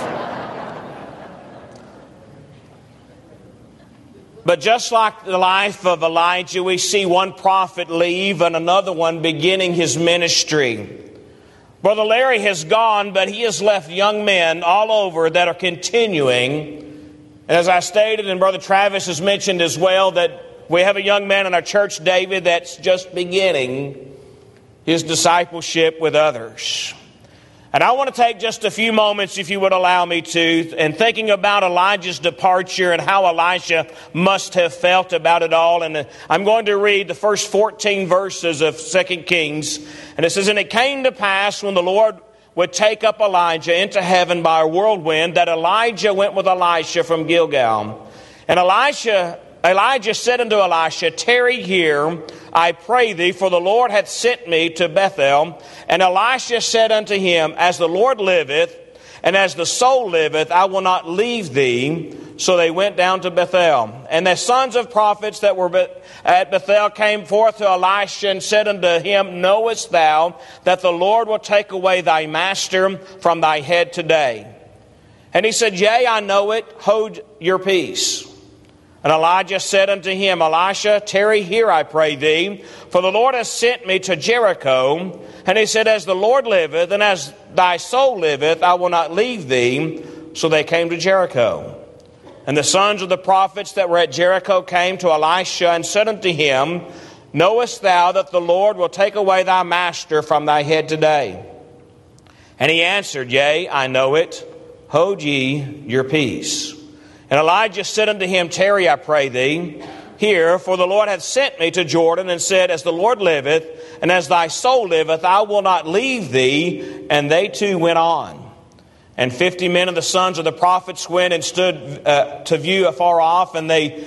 But just like the life of Elijah, we see one prophet leave and another one beginning his ministry. Brother Larry has gone, but he has left young men all over that are continuing. And as I stated, and Brother Travis has mentioned as well, that we have a young man in our church, David, that's just beginning his discipleship with others. And I want to take just a few moments, if you would allow me to, and thinking about Elijah's departure and how Elijah must have felt about it all. And I'm going to read the first fourteen verses of Second Kings. And it says, "And it came to pass when the Lord would take up Elijah into heaven by a whirlwind, that Elijah went with Elisha from Gilgal. And Elisha, Elijah said unto Elisha, Tarry here, I pray thee, for the Lord hath sent me to Bethel. And Elisha said unto him, As the Lord liveth, and as the soul liveth, I will not leave thee. So they went down to Bethel. And the sons of prophets that were at Bethel came forth to Elisha and said unto him, Knowest thou that the Lord will take away thy master from thy head today? And he said, Yea, I know it. Hold your peace. And Elijah said unto him, Elisha, tarry here, I pray thee, for the Lord has sent me to Jericho. And he said, As the Lord liveth, and as thy soul liveth, I will not leave thee. So they came to Jericho. And the sons of the prophets that were at Jericho came to Elisha and said unto him, Knowest thou that the Lord will take away thy master from thy head today? And he answered, Yea, I know it. Hold ye your peace. And Elijah said unto him, Tarry, I pray thee, here, for the Lord hath sent me to Jordan, and said, As the Lord liveth, and as thy soul liveth, I will not leave thee. And they two went on. And fifty men of the sons of the prophets went and stood uh, to view afar off, and they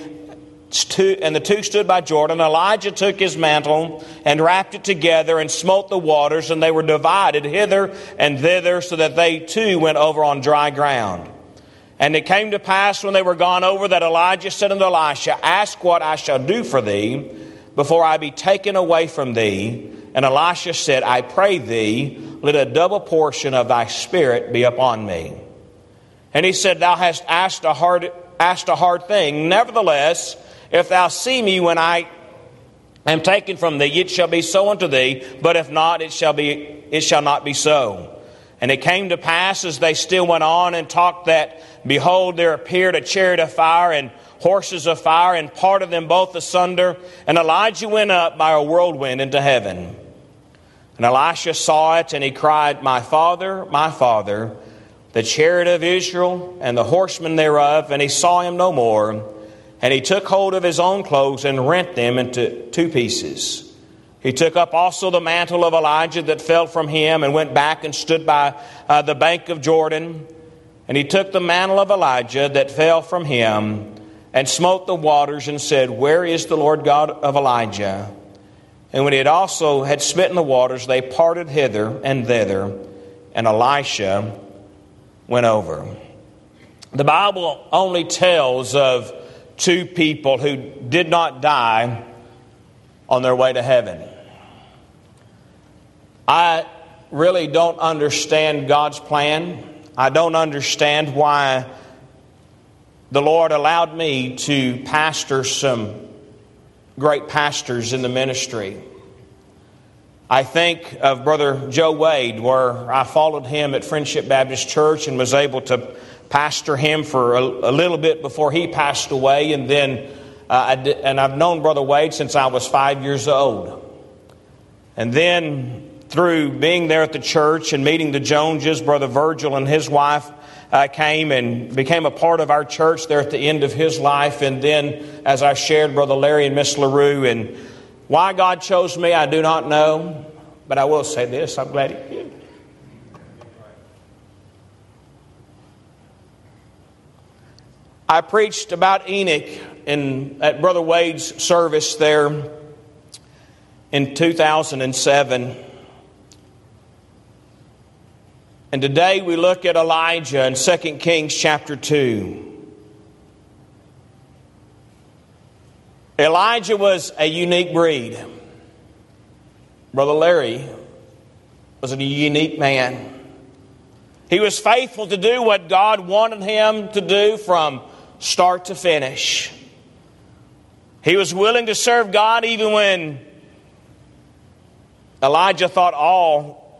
stu- and the two stood by Jordan. Elijah took his mantle and wrapped it together and smote the waters, and they were divided hither and thither, so that they too went over on dry ground. And it came to pass when they were gone over that Elijah said unto Elisha, Ask what I shall do for thee before I be taken away from thee. And Elisha said, I pray thee, let a double portion of thy spirit be upon me. And he said, Thou hast asked a hard, asked a hard thing. Nevertheless, if thou see me when I am taken from thee, it shall be so unto thee. But if not, it shall be, it shall not be so. And it came to pass as they still went on and talked that, behold, there appeared a chariot of fire and horses of fire, and parted them both asunder. And Elijah went up by a whirlwind into heaven. And Elisha saw it, and he cried, My father, my father, the chariot of Israel, and the horsemen thereof. And he saw him no more. And he took hold of his own clothes and rent them into two pieces. He took up also the mantle of Elijah that fell from him, and went back and stood by uh, the bank of Jordan. And he took the mantle of Elijah that fell from him, and smote the waters, and said, Where is the Lord God of Elijah? And when he had also had smitten the waters, they parted hither and thither, and Elisha went over. The Bible only tells of two people who did not die on their way to heaven. I really don't understand God's plan. I don't understand why the Lord allowed me to pastor some great pastors in the ministry. I think of Brother Joe Wade, where I followed him at Friendship Baptist Church and was able to pastor him for a, a little bit before he passed away. And then, uh, I did, and I've known Brother Wade since I was five years old. And then through being there at the church and meeting the Joneses, Brother Virgil and his wife uh, came and became a part of our church there at the end of his life. And then, as I shared, Brother Larry and Miss LaRue. And why God chose me, I do not know. But I will say this, I'm glad He did. I preached about Enoch in at Brother Wade's service there in two thousand seven. And today we look at Elijah in Second Kings chapter two. Elijah was a unique breed. Brother Larry was a unique man. He was faithful to do what God wanted him to do from start to finish. He was willing to serve God even when Elijah thought all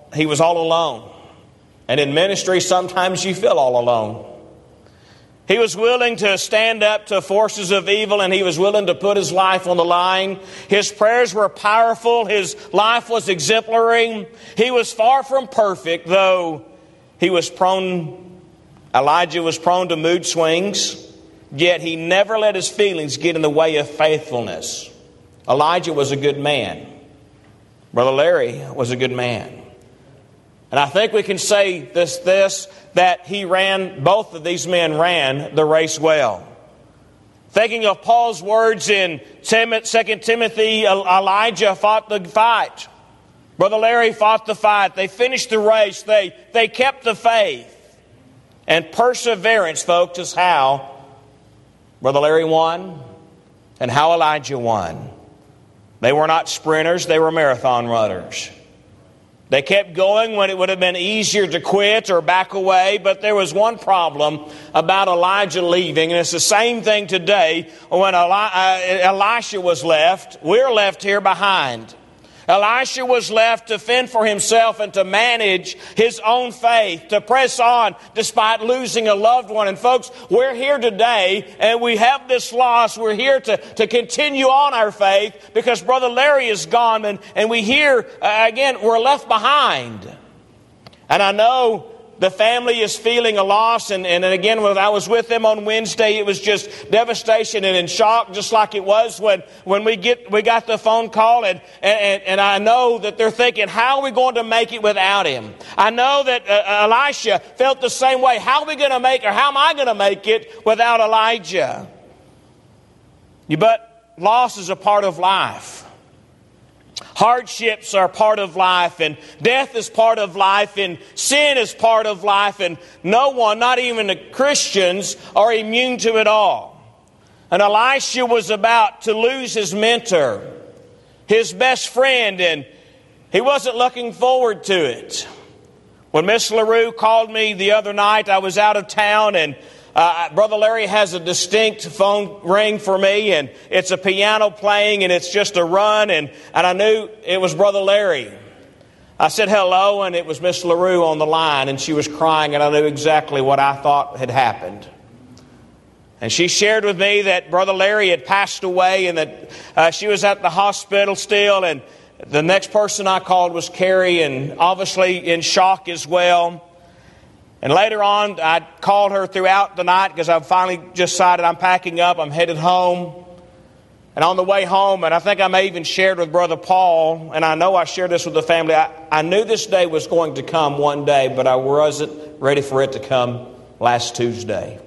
he was all alone. And in ministry, sometimes you feel all alone. He was willing to stand up to forces of evil, and he was willing to put his life on the line. His prayers were powerful. His life was exemplary. He was far from perfect, though he was prone, Elijah was prone to mood swings, yet he never let his feelings get in the way of faithfulness. Elijah was a good man. Brother Larry was a good man. And I think we can say this, this, that he ran, both of these men ran the race well. Thinking of Paul's words in Second Timothy, Elijah fought the fight. Brother Larry fought the fight. They finished the race. They, they kept the faith. And perseverance, folks, is how Brother Larry won and how Elijah won. They were not sprinters. They were marathon runners. They kept going when it would have been easier to quit or back away, but there was one problem about Elijah leaving, and it's the same thing today. When Eli- uh, Elisha was left, we're left here behind. Elisha was left to fend for himself and to manage his own faith, to press on despite losing a loved one. And folks, we're here today and we have this loss. We're here to, to continue on our faith because Brother Larry is gone, and, and we hear, uh, again, we're left behind. And I know the family is feeling a loss, and, and again, when I was with them on Wednesday, it was just devastation and in shock, just like it was when, when we get we got the phone call, and, and, and I know that they're thinking, how are we going to make it without him? I know that uh, Elisha felt the same way. How are we going to make it, or how am I going to make it without Elijah? But loss is a part of life. Hardships are part of life, and death is part of life, and sin is part of life, and no one, not even the Christians, are immune to it all. And Elisha was about to lose his mentor, his best friend, and he wasn't looking forward to it. When Miss LaRue called me the other night, I was out of town, and Uh, Brother Larry has a distinct phone ring for me, and it's a piano playing, and it's just a run, and, and I knew it was Brother Larry. I said hello, and it was Miss LaRue on the line, and she was crying, and I knew exactly what I thought had happened. And she shared with me that Brother Larry had passed away, and that uh, she was at the hospital still, and the next person I called was Carrie, and obviously in shock as well. And later on, I called her throughout the night because I finally just decided I'm packing up, I'm headed home. And on the way home, and I think I may even shared with Brother Paul, and I know I shared this with the family, I, I knew this day was going to come one day, but I wasn't ready for it to come last Tuesday.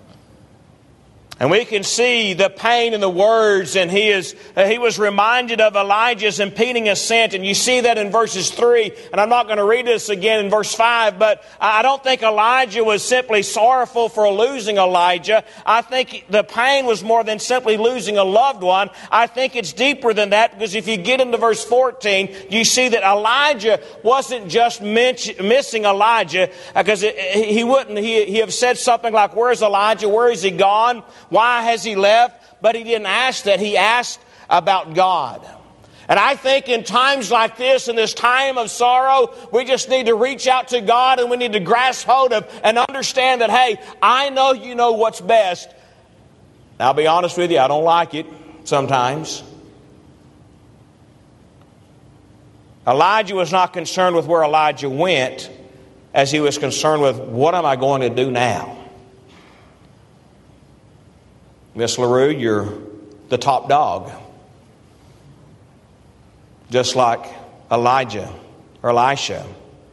And we can see the pain in the words, and he is uh, he was reminded of Elijah's impending ascent, and you see that in verses three, and I'm not going to read this again in verse five, but I don't think Elijah was simply sorrowful for losing Elijah. I think the pain was more than simply losing a loved one. I think it's deeper than that, because if you get into verse fourteen, you see that Elijah wasn't just missing Elijah, because it, he wouldn't, he, he have said something like, where's Elijah, where is he gone? Why has he left? But he didn't ask that. He asked about God. And I think in times like this, in this time of sorrow, we just need to reach out to God, and we need to grasp hold of and understand that, hey, I know you know what's best. Now, I'll be honest with you, I don't like it sometimes. Elijah was not concerned with where Elijah went as he was concerned with, what am I going to do now? Miss LaRue, you're the top dog. Just like Elijah or Elisha.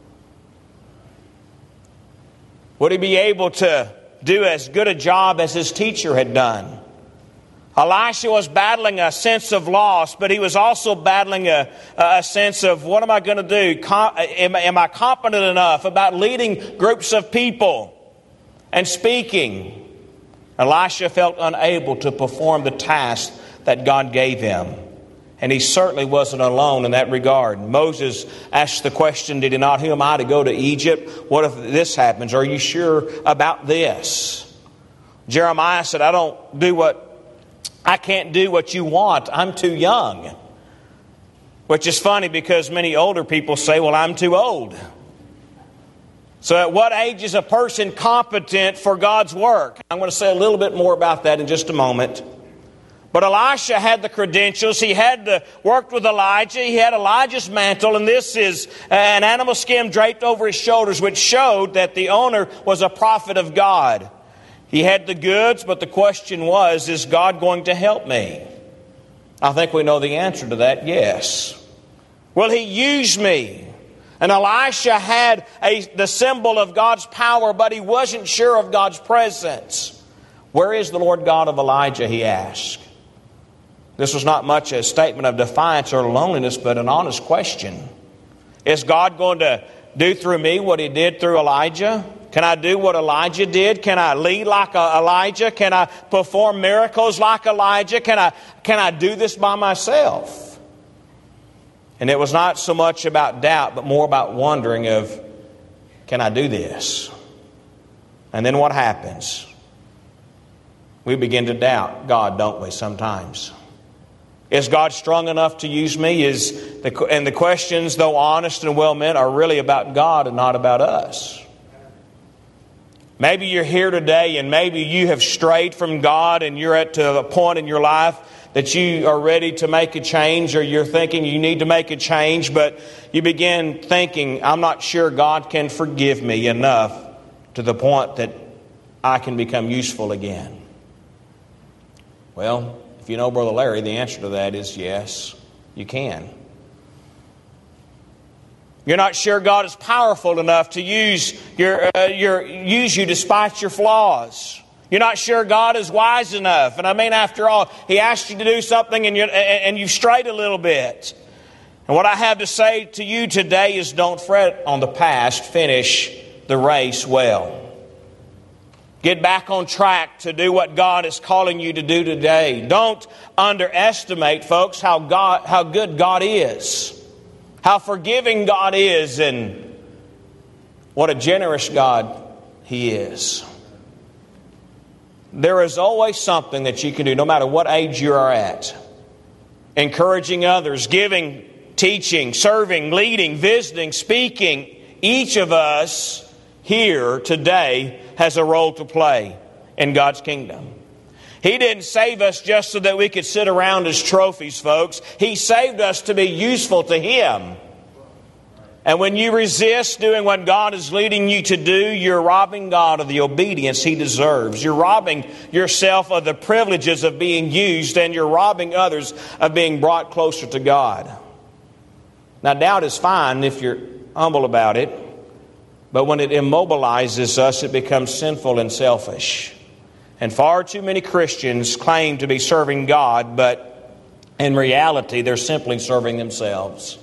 Would he be able to do as good a job as his teacher had done? Elisha was battling a sense of loss, but he was also battling a, a sense of, what am I going to do? Com- am, am I competent enough about leading groups of people and speaking? Elisha felt unable to perform the task that God gave him. And he certainly wasn't alone in that regard. Moses asked the question, did he not, who am I to go to Egypt? What if this happens? Are you sure about this? Jeremiah said, I don't do what, I can't do what you want. I'm too young. Which is funny because many older people say, well, I'm too old. So at what age is a person competent for God's work? I'm going to say a little bit more about that in just a moment. But Elisha had the credentials. He had to, worked with Elijah. He had Elijah's mantle, and this is an animal skin draped over his shoulders, which showed that the owner was a prophet of God. He had the goods, but the question was, is God going to help me? I think we know the answer to that, yes. Will He use me? And Elisha had a, the symbol of God's power, but he wasn't sure of God's presence. Where is the Lord God of Elijah, he asked. This was not much a statement of defiance or loneliness, but an honest question. Is God going to do through me what He did through Elijah? Can I do what Elijah did? Can I lead like Elijah? Can I perform miracles like Elijah? Can I, can I do this by myself? And it was not so much about doubt, but more about wondering of, can I do this? And then what happens? We begin to doubt God, don't we, sometimes? Is God strong enough to use me? Is the, and the questions, though honest and well meant, are really about God and not about us. Maybe you're here today and maybe you have strayed from God and you're at a point in your life that you are ready to make a change, or you're thinking you need to make a change, but you begin thinking, I'm not sure God can forgive me enough to the point that I can become useful again. Well, if you know Brother Larry, the answer to that is yes, you can. You're not sure God is powerful enough to use your, uh, your use you despite your flaws. You're not sure God is wise enough. And I mean, after all, He asked you to do something and, you're, and you've strayed a little bit. And what I have to say to you today is, don't fret on the past. Finish the race well. Get back on track to do what God is calling you to do today. Don't underestimate, folks, how God, how good God is. How forgiving God is, and what a generous God He is. There is always something that you can do, no matter what age you are at. Encouraging others, giving, teaching, serving, leading, visiting, speaking. Each of us here today has a role to play in God's kingdom. He didn't save us just so that we could sit around as trophies, folks. He saved us to be useful to Him. And when you resist doing what God is leading you to do, you're robbing God of the obedience He deserves. You're robbing yourself of the privileges of being used, and you're robbing others of being brought closer to God. Now, doubt is fine if you're humble about it, but when it immobilizes us, it becomes sinful and selfish. And far too many Christians claim to be serving God, but in reality, they're simply serving themselves.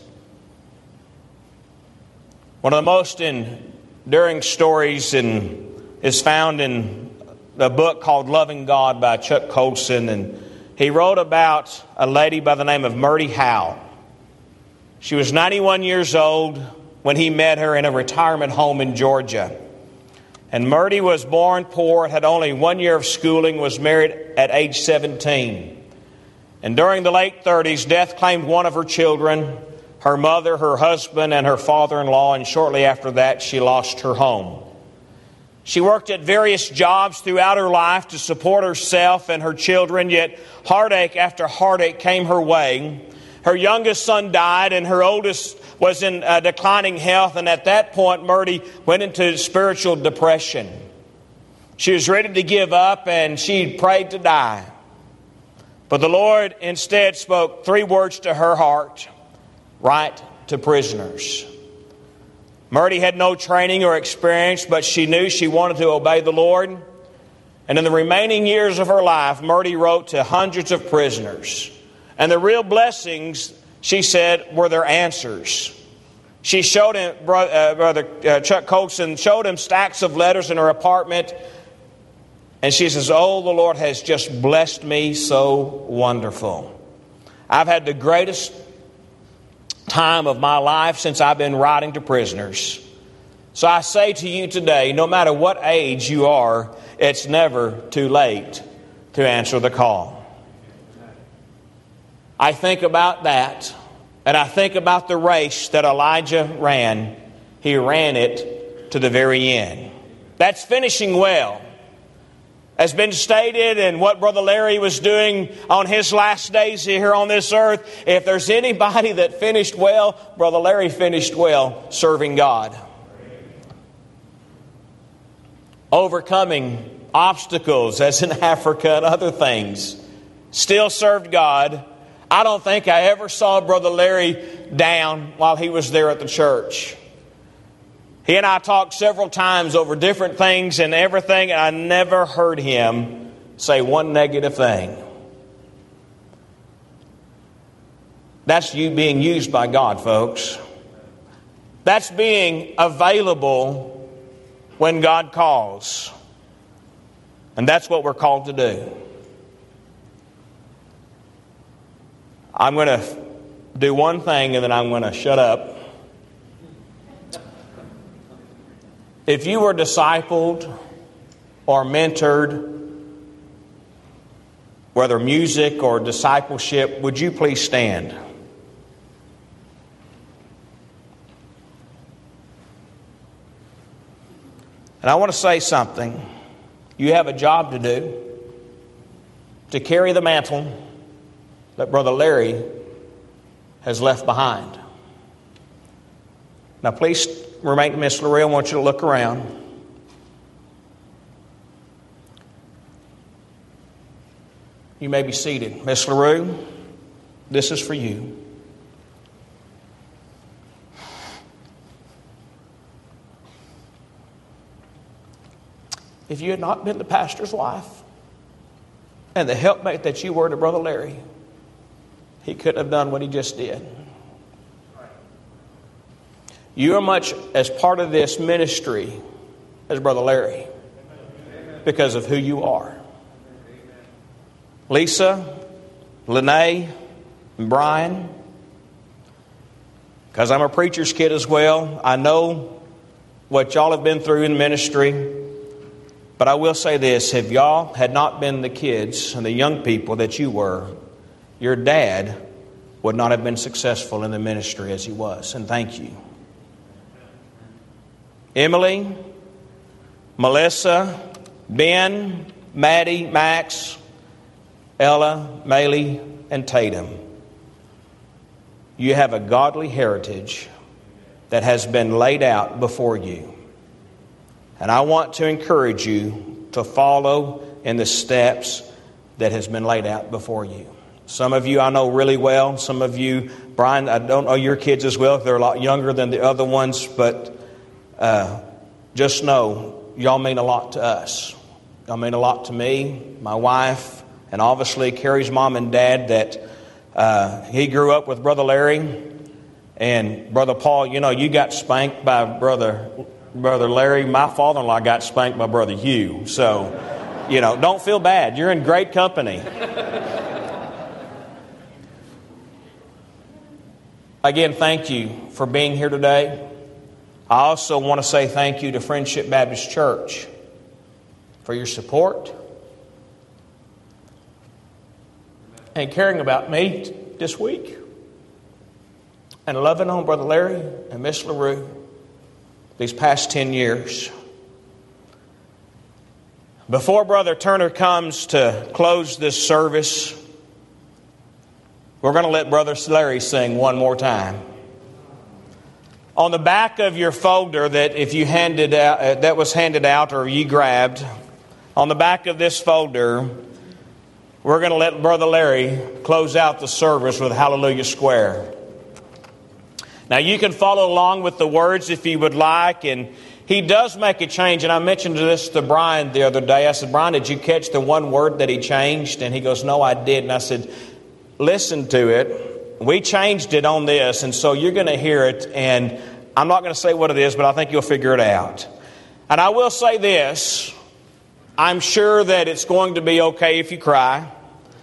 One of the most enduring stories in, is found in a book called Loving God by Chuck Colson. And he wrote about a lady by the name of Myrtie Howe. She was ninety-one years old when he met her in a retirement home in Georgia. And Myrtie was born poor, had only one year of schooling, was married at age seventeen. And during the late thirties, death claimed one of her children, her mother, her husband, and her father-in-law, and shortly after that, she lost her home. She worked at various jobs throughout her life to support herself and her children, yet heartache after heartache came her way. Her youngest son died, and her oldest was in uh, declining health, and at that point, Myrtie went into spiritual depression. She was ready to give up, and she prayed to die. But the Lord instead spoke three words to her heart: write to prisoners. Myrtie had no training or experience, but she knew she wanted to obey the Lord. And in the remaining years of her life, Myrtie wrote to hundreds of prisoners. And the real blessings, she said, were their answers. She showed him, uh, Brother uh, Chuck Colson showed him stacks of letters in her apartment. And she says, oh, the Lord has just blessed me so wonderful. I've had the greatest time of my life since I've been writing to prisoners. So I say to you today, no matter what age you are, it's never too late to answer the call. I think about that, And I think about the race that Elijah ran. He ran it to the very end. That's finishing well. Has been stated in what Brother Larry was doing on his last days here on this earth. If there's anybody that finished well, Brother Larry finished well serving God. Overcoming obstacles as in Africa and other things. Still served God. I don't think I ever saw Brother Larry down while he was there at the church. He and I talked several times over different things and everything, and I never heard him say one negative thing. That's you being used by God, folks. That's being available when God calls. And that's what we're called to do. I'm going to do one thing and then I'm going to shut up. If you were discipled or mentored, whether music or discipleship, would you please stand? And I want to say something. You have a job to do to carry the mantle that Brother Larry has left behind. Now please remain, Miss LaRue, I want you to look around. You may be seated. Miss LaRue, this is for you. If you had not been the pastor's wife and the helpmate that you were to Brother Larry, he couldn't have done what he just did. You are much as part of this ministry as Brother Larry because of who you are. Lisa, Lene, and Brian, because I'm a preacher's kid as well, I know what y'all have been through in ministry. But I will say this, if y'all had not been the kids and the young people that you were, your dad would not have been successful in the ministry as he was. And thank you. Emily, Melissa, Ben, Maddie, Max, Ella, Maylee, and Tatum. You have a godly heritage that has been laid out before you. And I want to encourage you to follow in the steps that has been laid out before you. Some of you I know really well. Some of you, Brian, I don't know your kids as well. They're a lot younger than the other ones, but Uh, just know, y'all mean a lot to us. Y'all mean a lot to me, my wife, and obviously Carrie's mom and dad that uh, he grew up with Brother Larry. And Brother Paul, you know, you got spanked by Brother Brother Larry. My father-in-law got spanked by Brother Hugh. So, you know, don't feel bad. You're in great company. Again, thank you for being here today. I also want to say thank you to Friendship Baptist Church for your support and caring about me this week and loving on Brother Larry and Miss LaRue these past ten years. Before Brother Turner comes to close this service, we're going to let Brother Larry sing one more time. On the back of your folder that if you handed out, uh, that was handed out or you grabbed, on the back of this folder, we're going to let Brother Larry close out the service with Hallelujah Square. Now you can follow along with the words if you would like, and he does make a change. And I mentioned this to Brian the other day. I said, Brian, did you catch the one word that he changed? And he goes, no, I did. And I said, listen to it. We changed it on this, and so you're going to hear it, and I'm not going to say what it is, but I think you'll figure it out. And I will say this, I'm sure that it's going to be okay if you cry.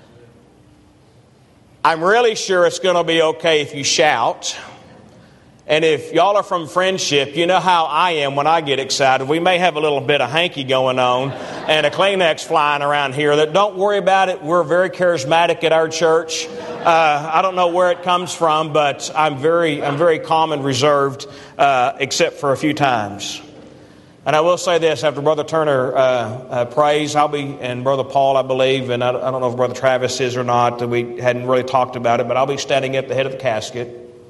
I'm really sure it's going to be okay if you shout. And if y'all are from Friendship, you know how I am when I get excited. We may have a little bit of hanky going on and a Kleenex flying around here. That don't worry about it. We're very charismatic at our church. Uh, I don't know where it comes from, but I'm very, I'm very calm and reserved, uh, except for a few times. And I will say this, after Brother Turner uh, uh, prays, I'll be, and Brother Paul, I believe, and I, I don't know if Brother Travis is or not, we hadn't really talked about it, but I'll be standing at the head of the casket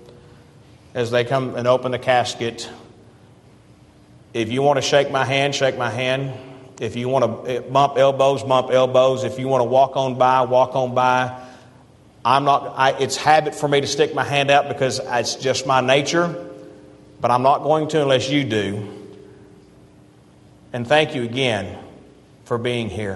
as they come and open the casket. If you want to shake my hand, shake my hand. If you want to bump elbows, bump elbows. If you want to walk on by, walk on by. I'm not, I, it's habit for me to stick my hand out because it's just my nature, but I'm not going to unless you do. And thank you again for being here.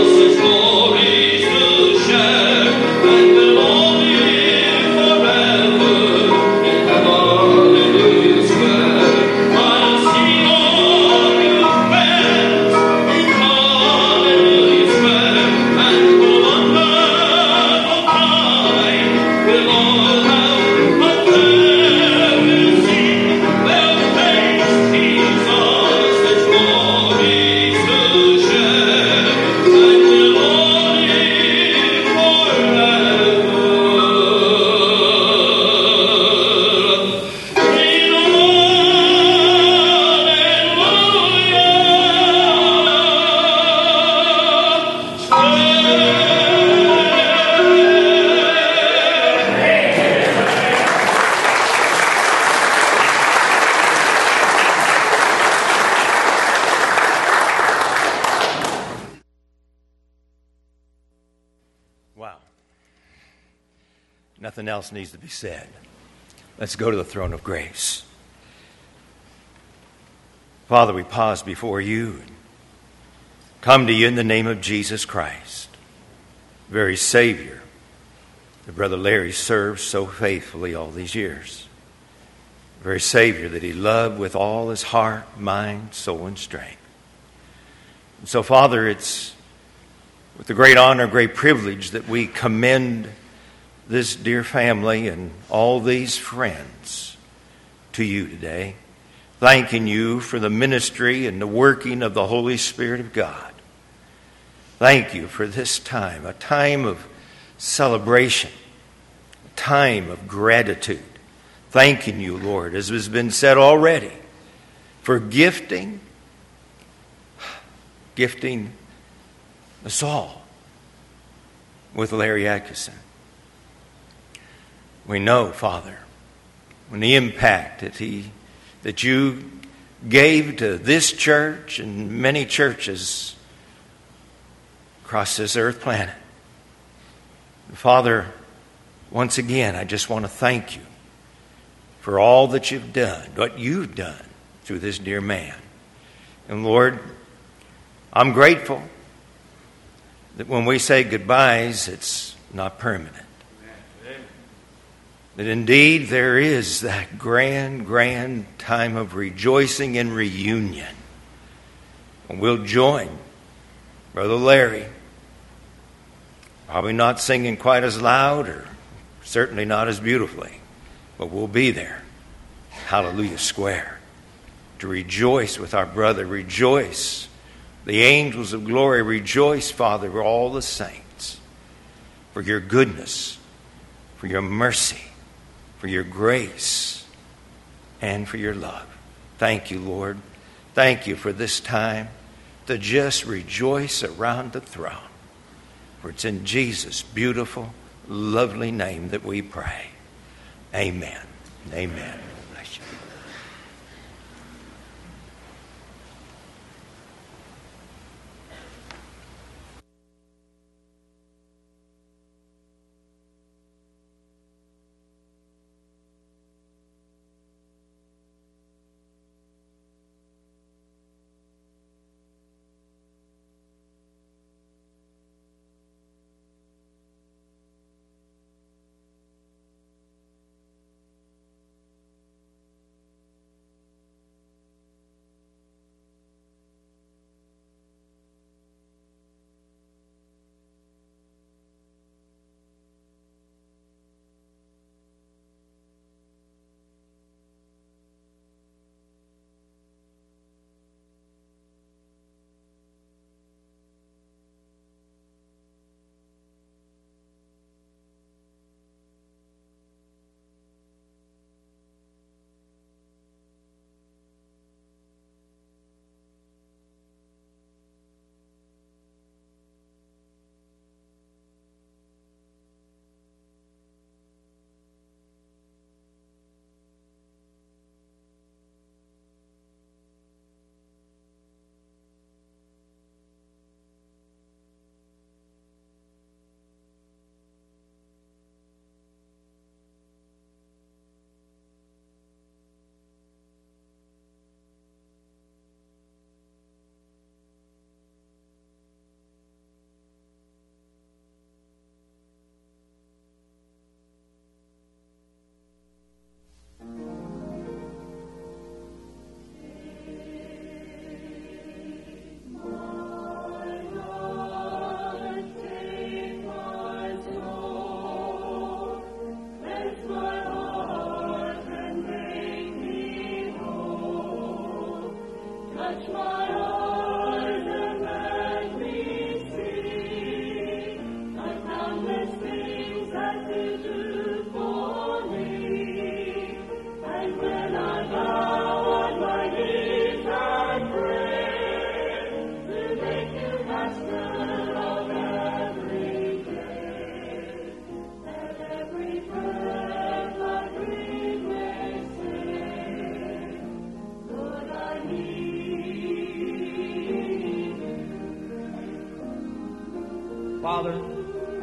Forever. Wow. Nothing else needs to be said. Let's go to the throne of grace. Father, we pause before you and come to you in the name of Jesus Christ, very Savior that Brother Larry served so faithfully all these years. The very Savior that he loved with all his heart, mind, soul, and strength. And so, Father, it's with the great honor, great privilege that we commend this dear family and all these friends to you today, thanking you for the ministry and the working of the Holy Spirit of God. Thank you for this time, a time of celebration, a time of gratitude. Thanking you, Lord, as has been said already, for gifting, gifting us all with Larry Atkinson. We know, Father, when the impact that he, that you gave to this church and many churches across this earth planet. Father, once again, I just want to thank you for all that you've done, what you've done through this dear man. And Lord, I'm grateful that when we say goodbyes, it's not permanent. That indeed there is that grand, grand time of rejoicing and reunion. And we'll join Brother Larry, probably not singing quite as loud or certainly not as beautifully, but we'll be there, Hallelujah Square, to rejoice with our brother. Rejoice. The angels of glory rejoice, Father, for all the saints, for your goodness, for your mercy, for your grace, and for your love. Thank you, Lord. Thank you for this time to just rejoice around the throne. For it's in Jesus' beautiful, lovely name that we pray. Amen. Amen. Bless you.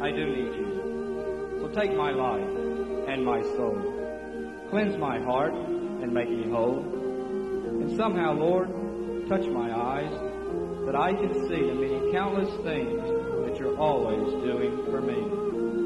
I do need you. So take my life and my soul. Cleanse my heart and make me whole. And somehow, Lord, touch my eyes that I can see the many countless things that you're always doing for me.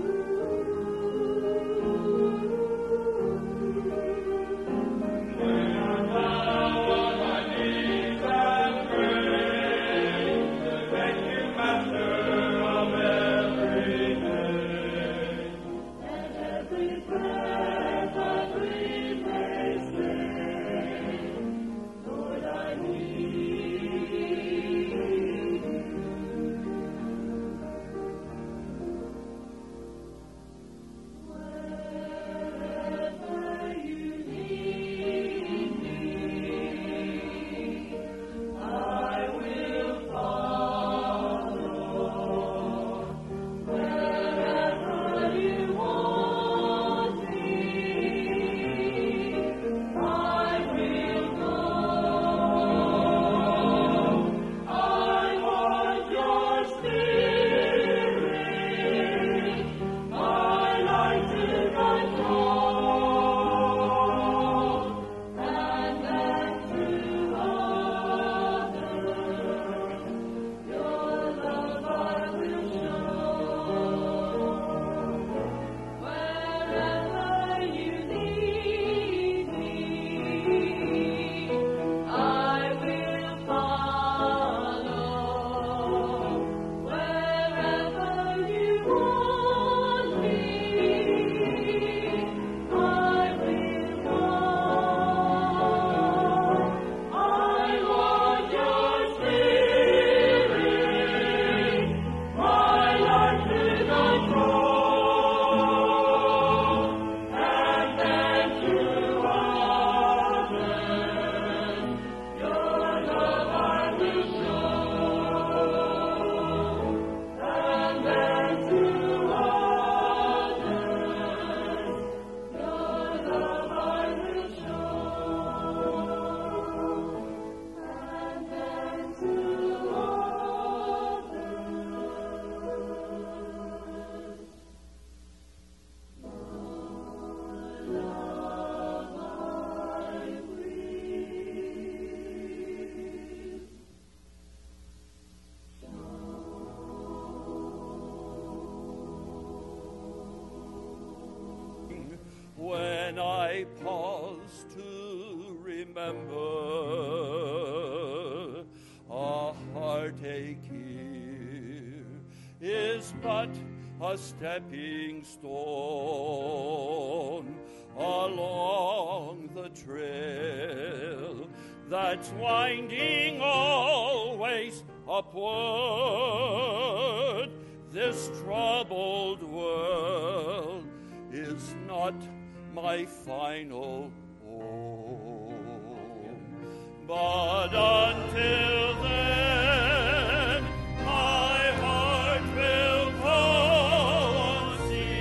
When I pause to remember, a heartache here is but a stepping stone along the trail that's winding always upward. This troubled world is not my final home. But until then, my heart will go on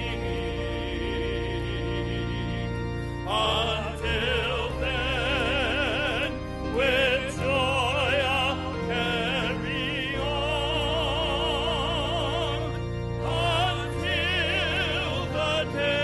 singing. Until then, with joy I'll carry on. Until the day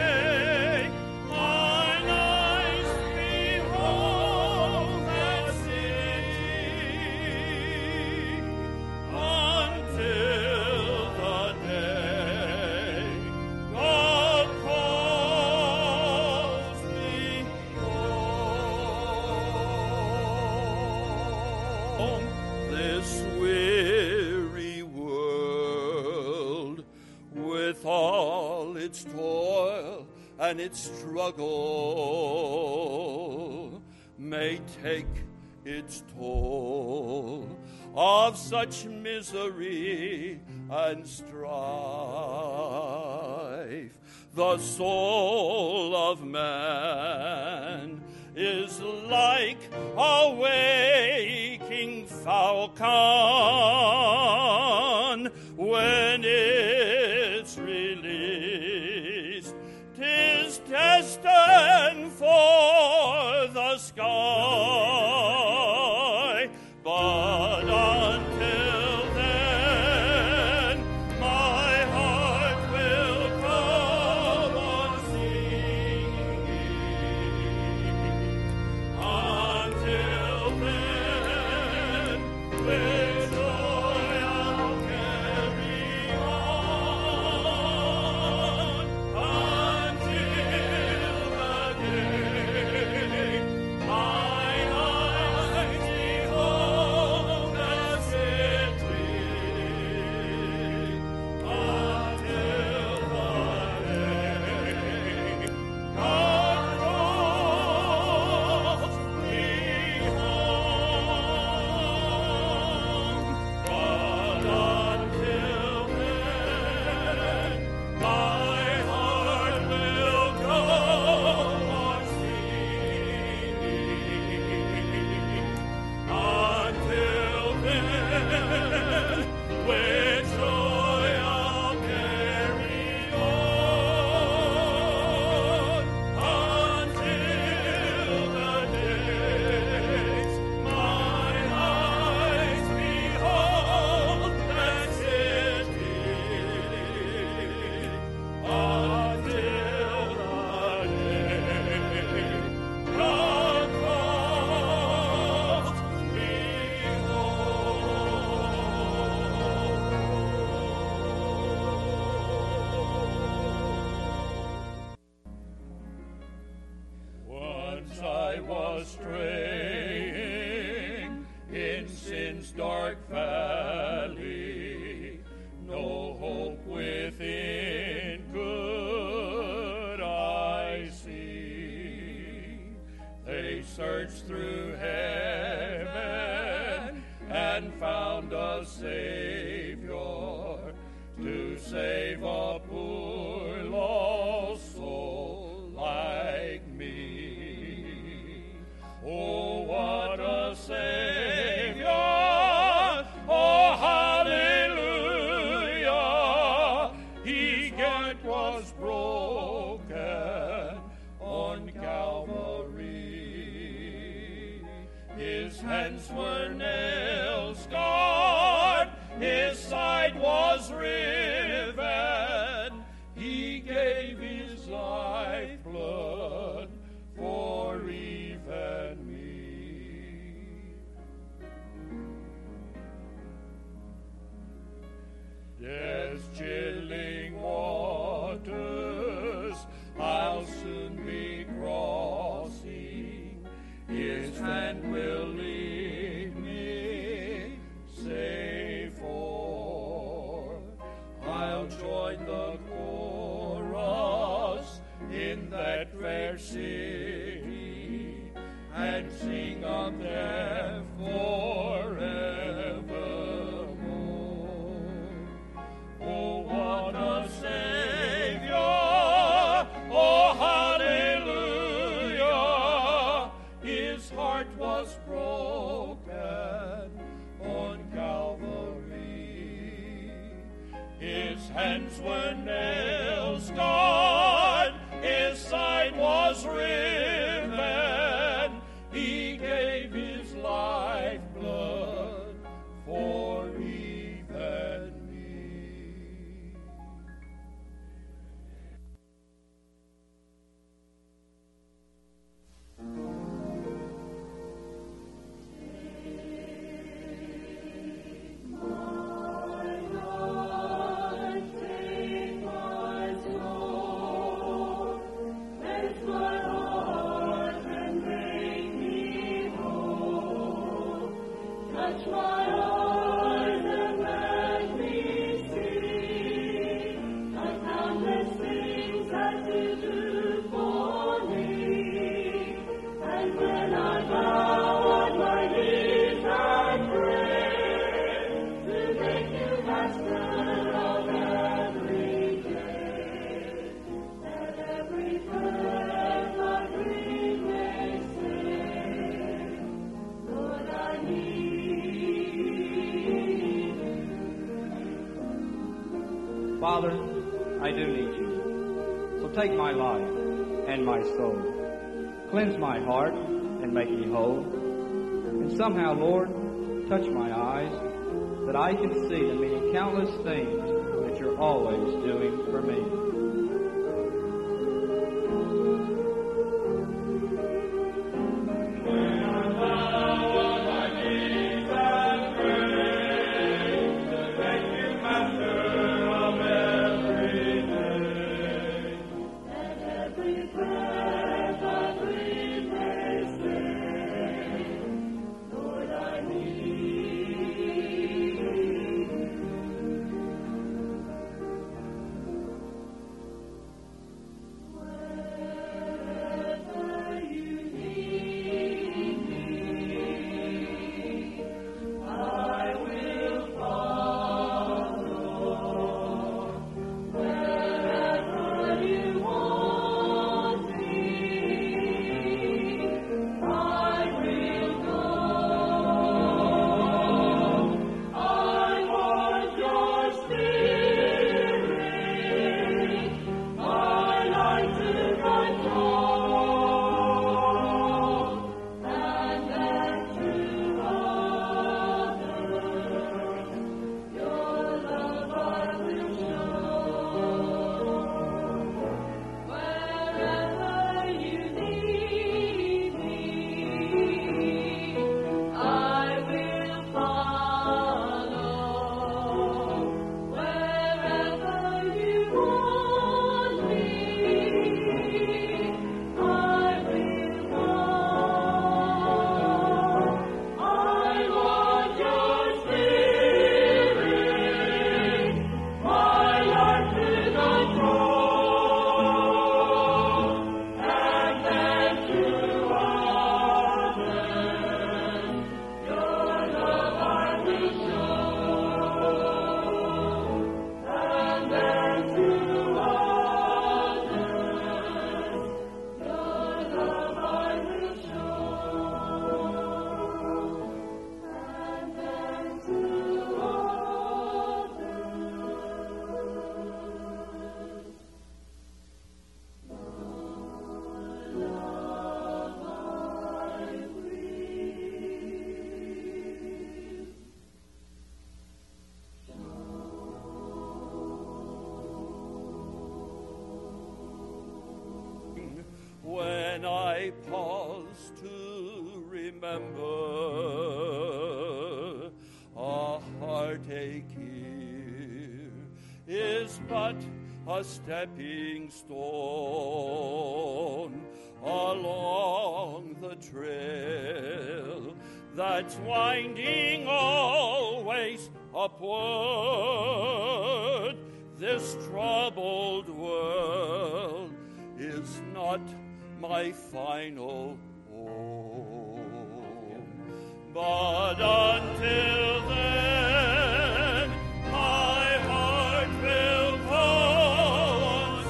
its toil and its struggle may take its toll of such misery and strife. The soul of man is like a waking falcon when it's released. 'Tis destined for the sky, but until then, my heart Savior to save a poor lost soul like me. Oh, what a Savior! Oh, hallelujah! He yet was broken on Calvary. His hands were nail scarred, his side was riven. He gave his life blood for even me. Death's chilling waters I'll soon be crossing. His hand will lead me safe o'er. I'll join the chorus in that fair city and sing of there forevermore. Oh, what a Savior! Oh, hallelujah! His heart was broken on Calvary. His hands were nail scarred, his side was riven. He gave his life blood for even me. Touch my eyes and let me see the countless things that you do for me. And when I bow on my knees and pray to make you master of every day, that every breath I breathe may say, Lord, I need. Father, I do need you. So take my life and my soul. Cleanse my heart and make me whole. And somehow, Lord, touch my eyes that I can see the many countless things that you're always doing for me. when I pause to remember, a heartache here is but a stepping stone along the trail that's winding always upward. This troubled world is not my final home. But until then, my heart will go on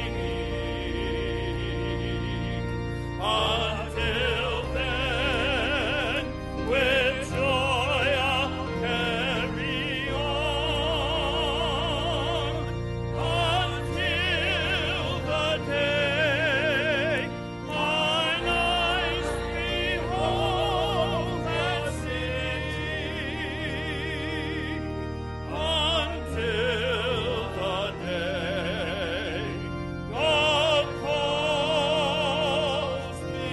singing. Until then, with joy I'll carry on. Until the day mine eyes behold that city. Until the day God calls me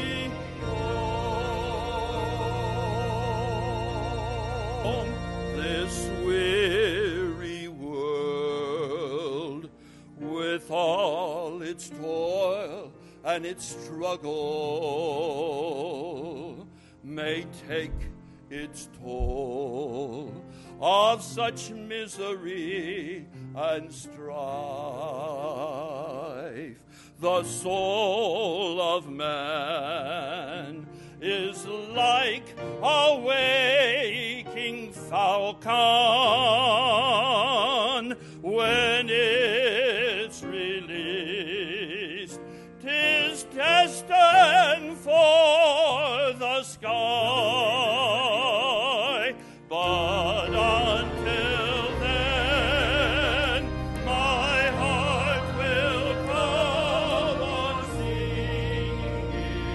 home. This weary world, with all its toil and its struggle, may take its toll of such misery and strife. The soul of man is like a waking falcon. When it's released, 'tis destined for the sky. But until then, my heart will go on singing.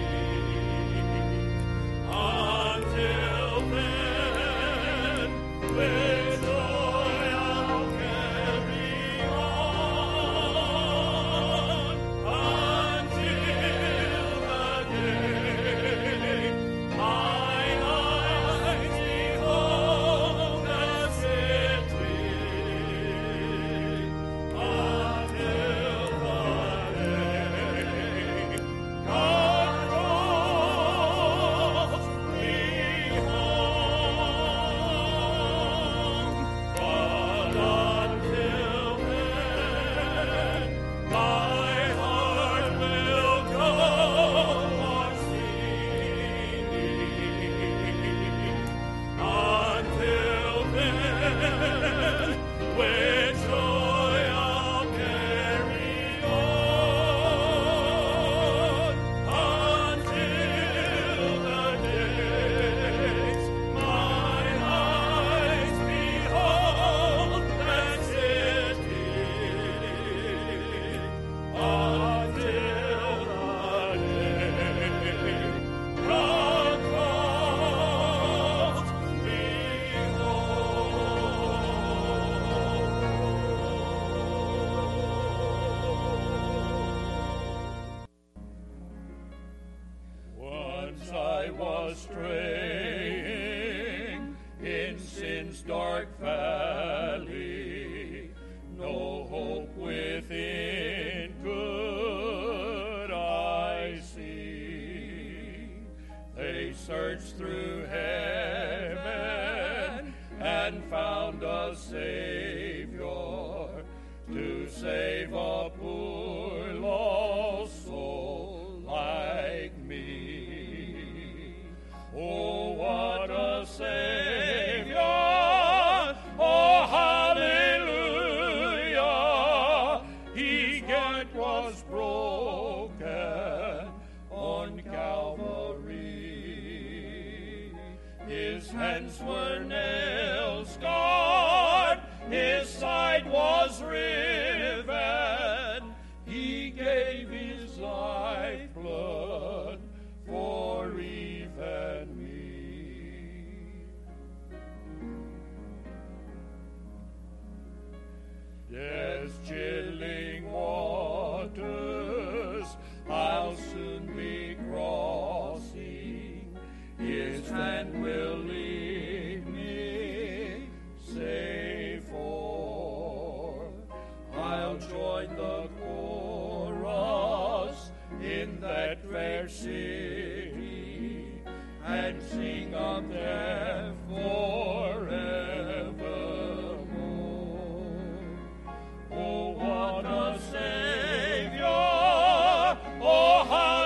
Until then, with joy I'll carry on. Until the day mine eyes behold the city. Until the day God calls me home. But until then, my heart will go on singing. Until then, with joy I'll carry on. Until the days mine eyes behold that city. Until the day God calls me home. Once I was straying in sin's dark valley, no hope within could I see. They searched through heaven and found a Savior to save a poor lost soul like me. Oh, what a Savior! Oh, hallelujah! He yet was broken on Calvary. His hands were nail scarred, his side was riven. He gave his lifeblood for Eve and me. Death's chilling waters I'll soon be join the chorus in that fair city and sing of death forevermore. Oh, what a Savior! Oh,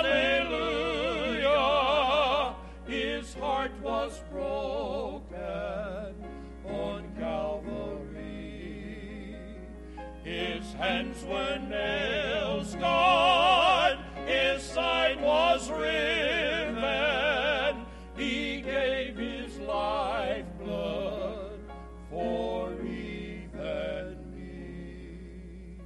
hallelujah! His heart was broken on Calvary. His hands were nail-scarred, his side was riven. He gave his life blood for Eve and me.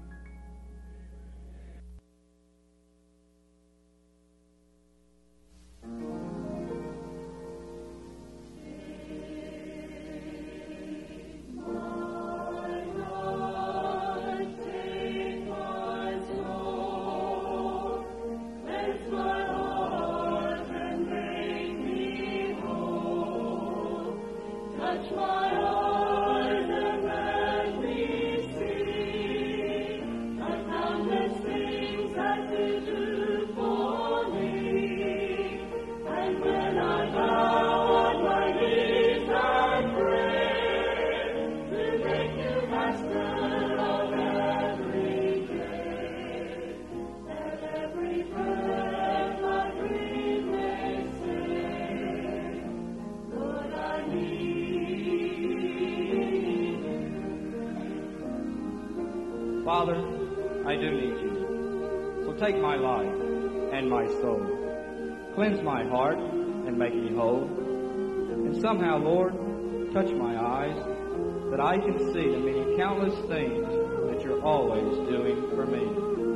Touch my eyes and let me see the countless things that you do for me. And when I bow on my knees and pray to make you master of every day, that every breath I breathe may say, Lord, I need. Father, I do need you. So take my life and my soul. Cleanse my heart and make me whole. And somehow, Lord, touch my eyes that I can see the many countless things that you're always doing for me.